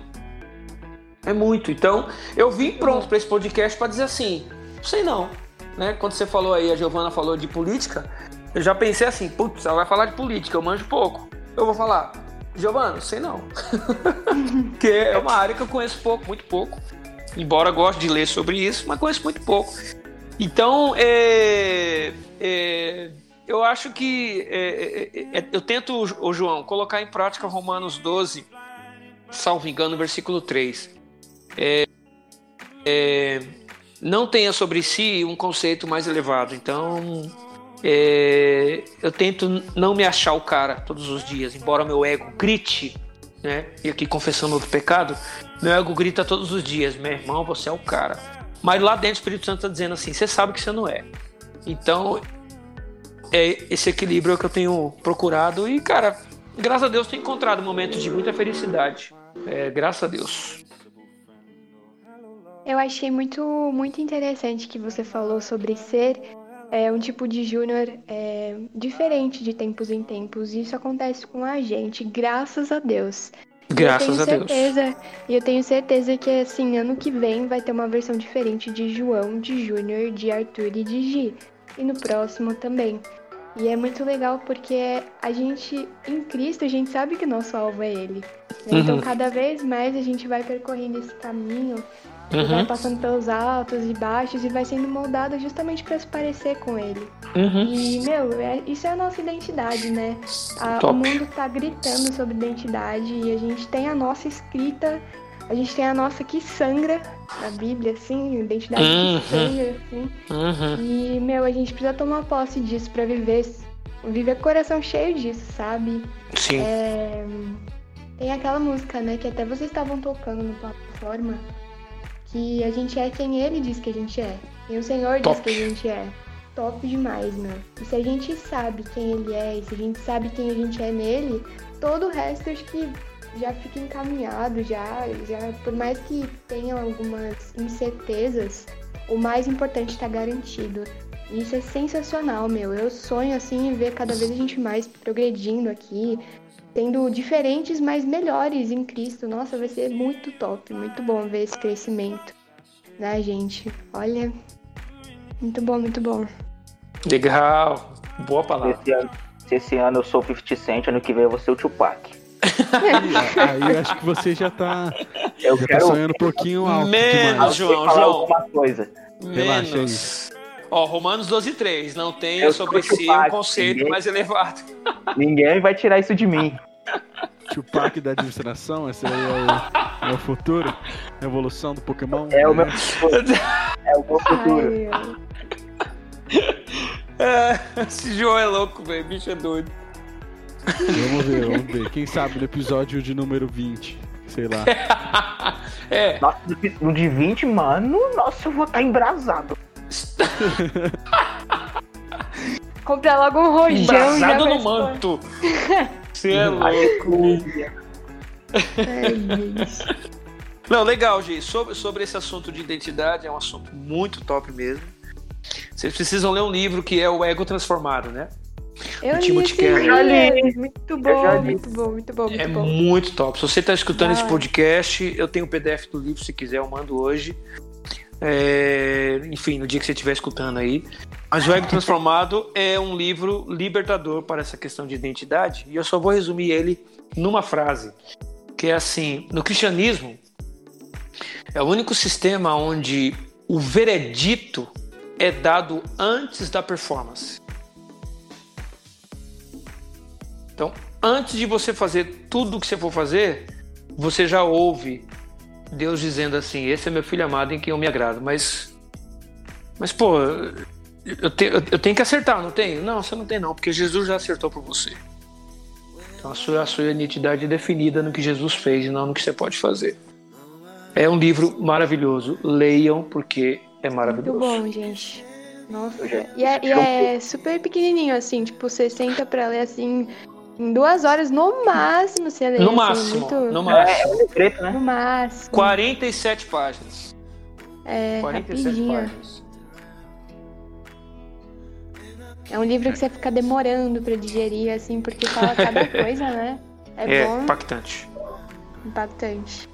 É muito. Então, eu vim pronto para esse podcast para dizer assim, não sei não. Né? Quando você falou aí, a Giovana falou de política, eu já pensei assim, putz, ela vai falar de política, eu manjo pouco. Eu vou falar, Giovana, sei não. Porque é uma área que eu conheço pouco, muito pouco. Embora goste de ler sobre isso, mas conheço muito pouco. Então, é, é, eu acho que é, é, é, eu tento, ô João, colocar em prática Romanos doze, salvo engano, versículo três. É, é, não tenha sobre si um conceito mais elevado. Então, é, eu tento não me achar o cara todos os dias, embora meu ego grite, né? E aqui confessando outro pecado, meu ego grita todos os dias, meu irmão, você é o cara. Mas lá dentro o Espírito Santo está dizendo assim, você sabe que você não é. Então, é esse equilíbrio que eu tenho procurado e, cara, graças a Deus tenho encontrado momentos de muita felicidade. É, graças a Deus. Eu achei muito, muito interessante que você falou sobre ser é, um tipo de júnior é, diferente de tempos em tempos. Isso acontece com a gente, graças a Deus. Graças a Deus. Certeza, e eu tenho certeza que, assim, ano que vem vai ter uma versão diferente de João, de Júnior, de Arthur e de Gi. E no próximo também. E é muito legal porque a gente, em Cristo, a gente sabe que o nosso alvo é Ele. Né? Uhum. Então, cada vez mais a gente vai percorrendo esse caminho, Uhum. e vai passando pelos altos e baixos e vai sendo moldado justamente para se parecer com Ele. Uhum. E, meu, é, isso é a nossa identidade, né? A, o mundo tá gritando sobre identidade e a gente tem a nossa escrita, a gente tem a nossa que sangra na Bíblia, assim, identidade Uhum. que sangra, assim. Uhum. E, meu, a gente precisa tomar posse disso pra viver, viver com o coração cheio disso, sabe? Sim. É, tem aquela música, né, que até vocês estavam tocando no plataforma, que a gente é quem Ele diz que a gente é. E o Senhor Top. diz que a gente é. Top demais, meu. E se a gente sabe quem Ele é, e se a gente sabe quem a gente é nele, todo o resto acho que já fica encaminhado, já, já por mais que tenham algumas incertezas, o mais importante está garantido. E isso é sensacional, meu. Eu sonho, assim, em ver cada vez a gente mais progredindo aqui, tendo diferentes, mas melhores em Cristo. Nossa, vai ser muito top, muito bom ver esse crescimento, né, gente? Olha, muito bom, muito bom. Legal. Boa palavra. Esse ano, se esse ano eu sou o fifty Cent, ano que vem eu vou ser o Tupac. Aí, aí eu acho que você já tá, Eu já quero tá sonhando um pouquinho alto Menos, demais. João, falar João. alguma coisa. Relaxa Menos. Ó, Romanos doze, três. Não tenha Eu sobre sou si um Tupac, conceito ninguém- mais elevado. Ninguém vai tirar isso de mim. Tupac da administração, esse aí é o, é o futuro, a evolução do Pokémon. É o né? meu futuro. É o meu futuro. Ai, É, esse João é louco, velho. Bicho é doido. Vamos ver, vamos ver. Quem sabe no episódio de número vinte, sei lá. É. Nossa, no de vinte, mano, nossa, eu vou estar embrasado. Comprar logo um rojão. Embrasado já no vai manto. Você é louco. Ai, Deus. Não, legal, gente. Sobre, sobre esse assunto de identidade, é um assunto muito top mesmo. Vocês precisam ler um livro que é O Ego Transformado, né? Eu O li Timothy esse Keller. Já li. livro. Muito já bom, li. muito bom, muito bom, muito É bom. muito top. Se você está escutando Da esse hora. podcast, eu tenho o P D F do livro, se quiser eu mando hoje. É, enfim, no dia que você estiver escutando aí. Mas O Ego Transformado é um livro libertador para essa questão de identidade. E eu só vou resumir ele numa frase. Que é assim, no cristianismo, é o único sistema onde o veredito é dado antes da performance. Então, antes de você fazer tudo o que você for fazer, você já ouve Deus dizendo assim, esse é meu filho amado em quem eu me agrado. Mas, mas pô, eu, te, eu tenho que acertar, não tenho? Não, você não tem não, porque Jesus já acertou por você. Então a sua, a sua identidade é definida no que Jesus fez e não no que você pode fazer. É um livro maravilhoso, leiam porque é maravilhoso. Muito bom, gente. Nossa. E é, e é super pequenininho, assim, tipo, você senta pra ler assim, em duas horas no máximo você lê. No assim, máximo, muito... no É, máximo. é um preto, né? No máximo. quarenta e sete páginas. É, quarenta e sete rapidinho. páginas. É um livro que você fica demorando pra digerir, assim, porque fala cada coisa, né? É, É bom, impactante. impactante.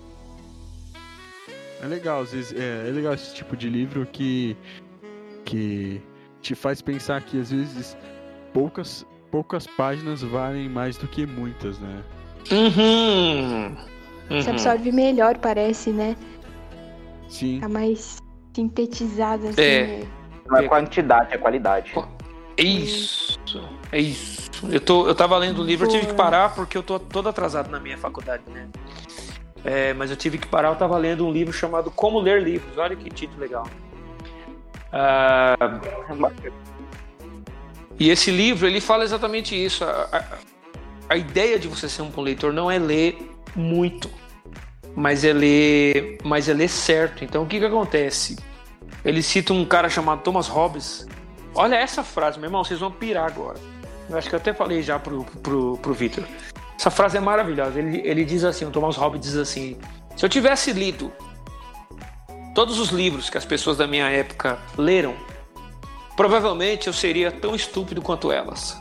É legal, às vezes, é, é legal esse tipo de livro que, que te faz pensar que às vezes poucas, poucas páginas valem mais do que muitas, né? Uhum. Você Uhum. absorve melhor, parece, né? Sim. Tá mais sintetizado, assim, É. né? Não é quantidade, é qualidade. É isso, é isso. Eu, tô, eu tava lendo o livro, eu tive que parar porque eu tô todo atrasado na minha faculdade, né? É, mas eu tive que parar, eu tava lendo um livro chamado Como Ler Livros. Olha que título legal. Ah, e esse livro, ele fala exatamente isso. A, a, a ideia de você ser um bom leitor não é ler muito, mas é ler, mas é ler certo. Então, o que que acontece? Ele cita um cara chamado Thomas Hobbes. Olha essa frase, meu irmão, vocês vão pirar agora. Eu acho que eu até falei já pro, pro, pro Victor. Essa frase é maravilhosa. Ele, ele diz assim, o Thomas Hobbes diz assim: se eu tivesse lido todos os livros que as pessoas da minha época leram, provavelmente eu seria tão estúpido quanto elas.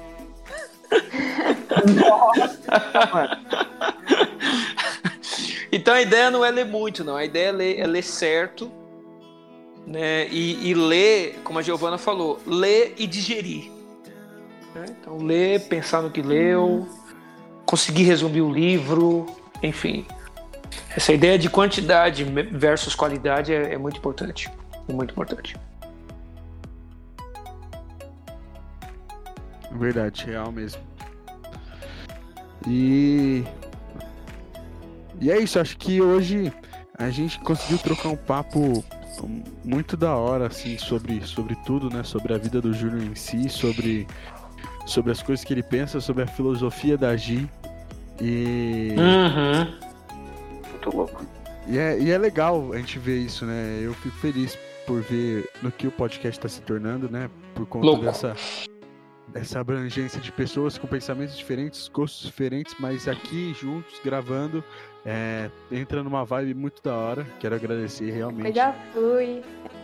Então a ideia não é ler muito, não. A ideia é ler, é ler certo, né? E, e ler, como a Giovana falou, ler e digerir. Né? Então ler, pensar no que leu, conseguir resumir o livro, enfim. Essa ideia de quantidade versus qualidade é, é muito importante. É muito importante. Verdade, real mesmo. E... E é isso, acho que hoje a gente conseguiu trocar um papo muito da hora, assim, sobre, sobre tudo, né? Sobre a vida do Júnior em si, sobre, sobre as coisas que ele pensa, sobre a filosofia da Gi. E... Uhum. Muito louco. E é, e é legal a gente ver isso, né? Eu fico feliz por ver no que o podcast está se tornando, né? Por conta Louco. dessa, dessa abrangência de pessoas com pensamentos diferentes, gostos diferentes, mas aqui juntos, gravando, é, entra numa vibe muito da hora. Quero agradecer realmente. Eu já fui.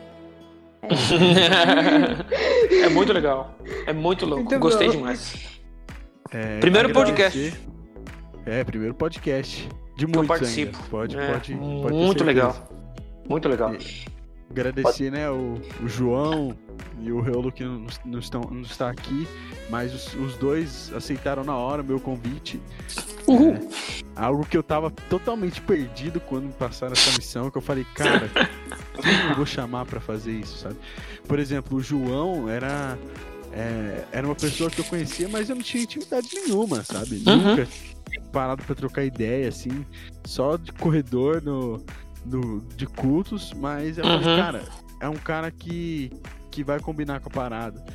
É muito legal. É muito louco. Muito Gostei bom. demais. É, Primeiro agradecer- É, primeiro podcast. De Que eu muitos participo. ainda. Pode, É, pode, pode ter muito certeza. legal. Muito legal. Agradecer, né, o, o João e o Reolo que não, não, estão, não está aqui, mas os, os dois aceitaram na hora o meu convite. Uhul. É, algo que eu tava totalmente perdido quando me passaram essa missão, que eu falei, cara, quem eu vou chamar pra fazer isso, sabe? Por exemplo, o João era, é, era uma pessoa que eu conhecia, mas eu não tinha intimidade nenhuma, sabe? Uhum. Nunca tinha parado pra trocar ideia, assim, só de corredor no... Do, de cultos, mas eu falei, Uhum. cara, é um cara que, que vai combinar com a parada.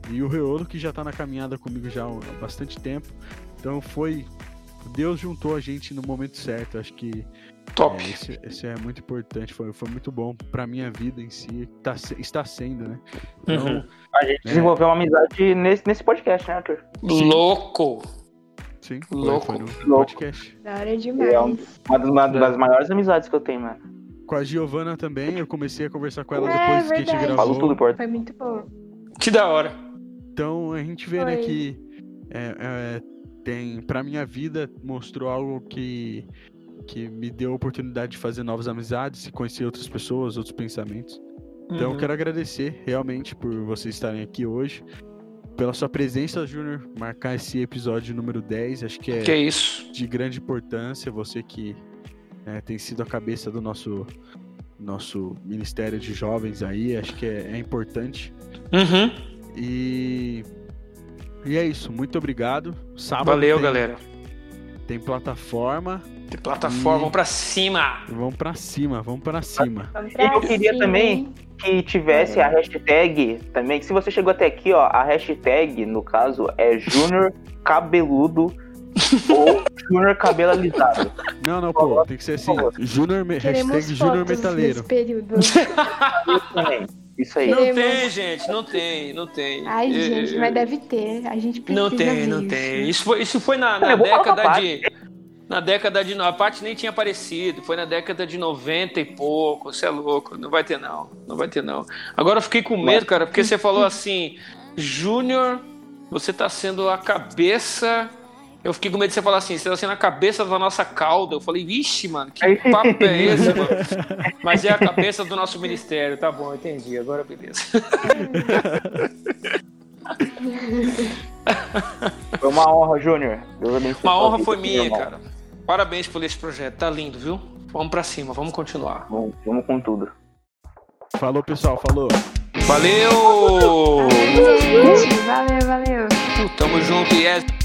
E o Reolo, que já tá na caminhada comigo já há bastante tempo. Então foi... Deus juntou a gente no momento certo. Acho que Top. É, esse, esse é muito importante. Foi, foi muito bom pra minha vida em si. Tá, está sendo, né? Então, Uhum. A gente É. desenvolveu uma amizade nesse, nesse podcast, né, Arthur? Louco. sim, foi, Louco. foi no Louco. podcast. Da hora demais. É um- Uma das, uma das maiores amizades que eu tenho, mano. Com a Giovana também, eu comecei a conversar com ela É, depois que a gente verdade. gravou. Falo tudo, Porto. Foi muito bom. Que da hora. Então a gente vê, né, Foi. que é, é, tem, pra minha vida, mostrou algo que, que me deu a oportunidade de fazer novas amizades, conhecer outras pessoas, outros pensamentos. Então Uhum. eu quero agradecer realmente por vocês estarem aqui hoje, pela sua presença, Júnior, marcar esse episódio número dez, acho que é Que isso. de grande importância, você que é, tem sido a cabeça do nosso, nosso Ministério de Jovens aí, acho que é, é importante. Uhum. E, e é isso, muito obrigado. Sábado Valeu, tem, galera. tem plataforma, De plataforma, E- vamos pra cima. vamos pra cima, vamos pra cima. Vamos E eu pra queria cima, também hein? que tivesse a hashtag também, que se você chegou até aqui, ó, a hashtag, no caso, é Júnior Cabeludo ou Júnior Cabelo Alisado. Não, não, pô, tem que ser assim, Júnior, me- Queremos hashtag Júnior fotos Metaleiro. nesse período. Isso também. Isso aí. Não Queremos. tem, gente, não tem, não tem. Ai, Eh, gente, mas deve ter. A gente precisa Não tem, ver não isso. tem. Isso foi, isso foi na, na Eu vou falar década pra de. Na década de. A parte nem tinha aparecido. Foi na década de noventa e pouco. Você é louco. Não vai ter, não. Não vai ter, não. Agora eu fiquei com medo, cara, porque você falou assim: Júnior, você tá sendo a cabeça. Eu fiquei com medo de você falar assim: você tá sendo a cabeça da nossa cauda. Eu falei: vixe, mano, que papo é esse, mano? Mas é a cabeça do nosso ministério. Tá bom, entendi. Agora beleza. Foi uma honra, Júnior. Deus abençoe. Uma honra sua foi vida, minha, irmão. cara. Parabéns por esse projeto, tá lindo, viu? Vamos pra cima, vamos continuar. Vamos, vamos com tudo. Falou, pessoal, falou. Valeu! Gente, valeu, valeu. Tamo junto, yes.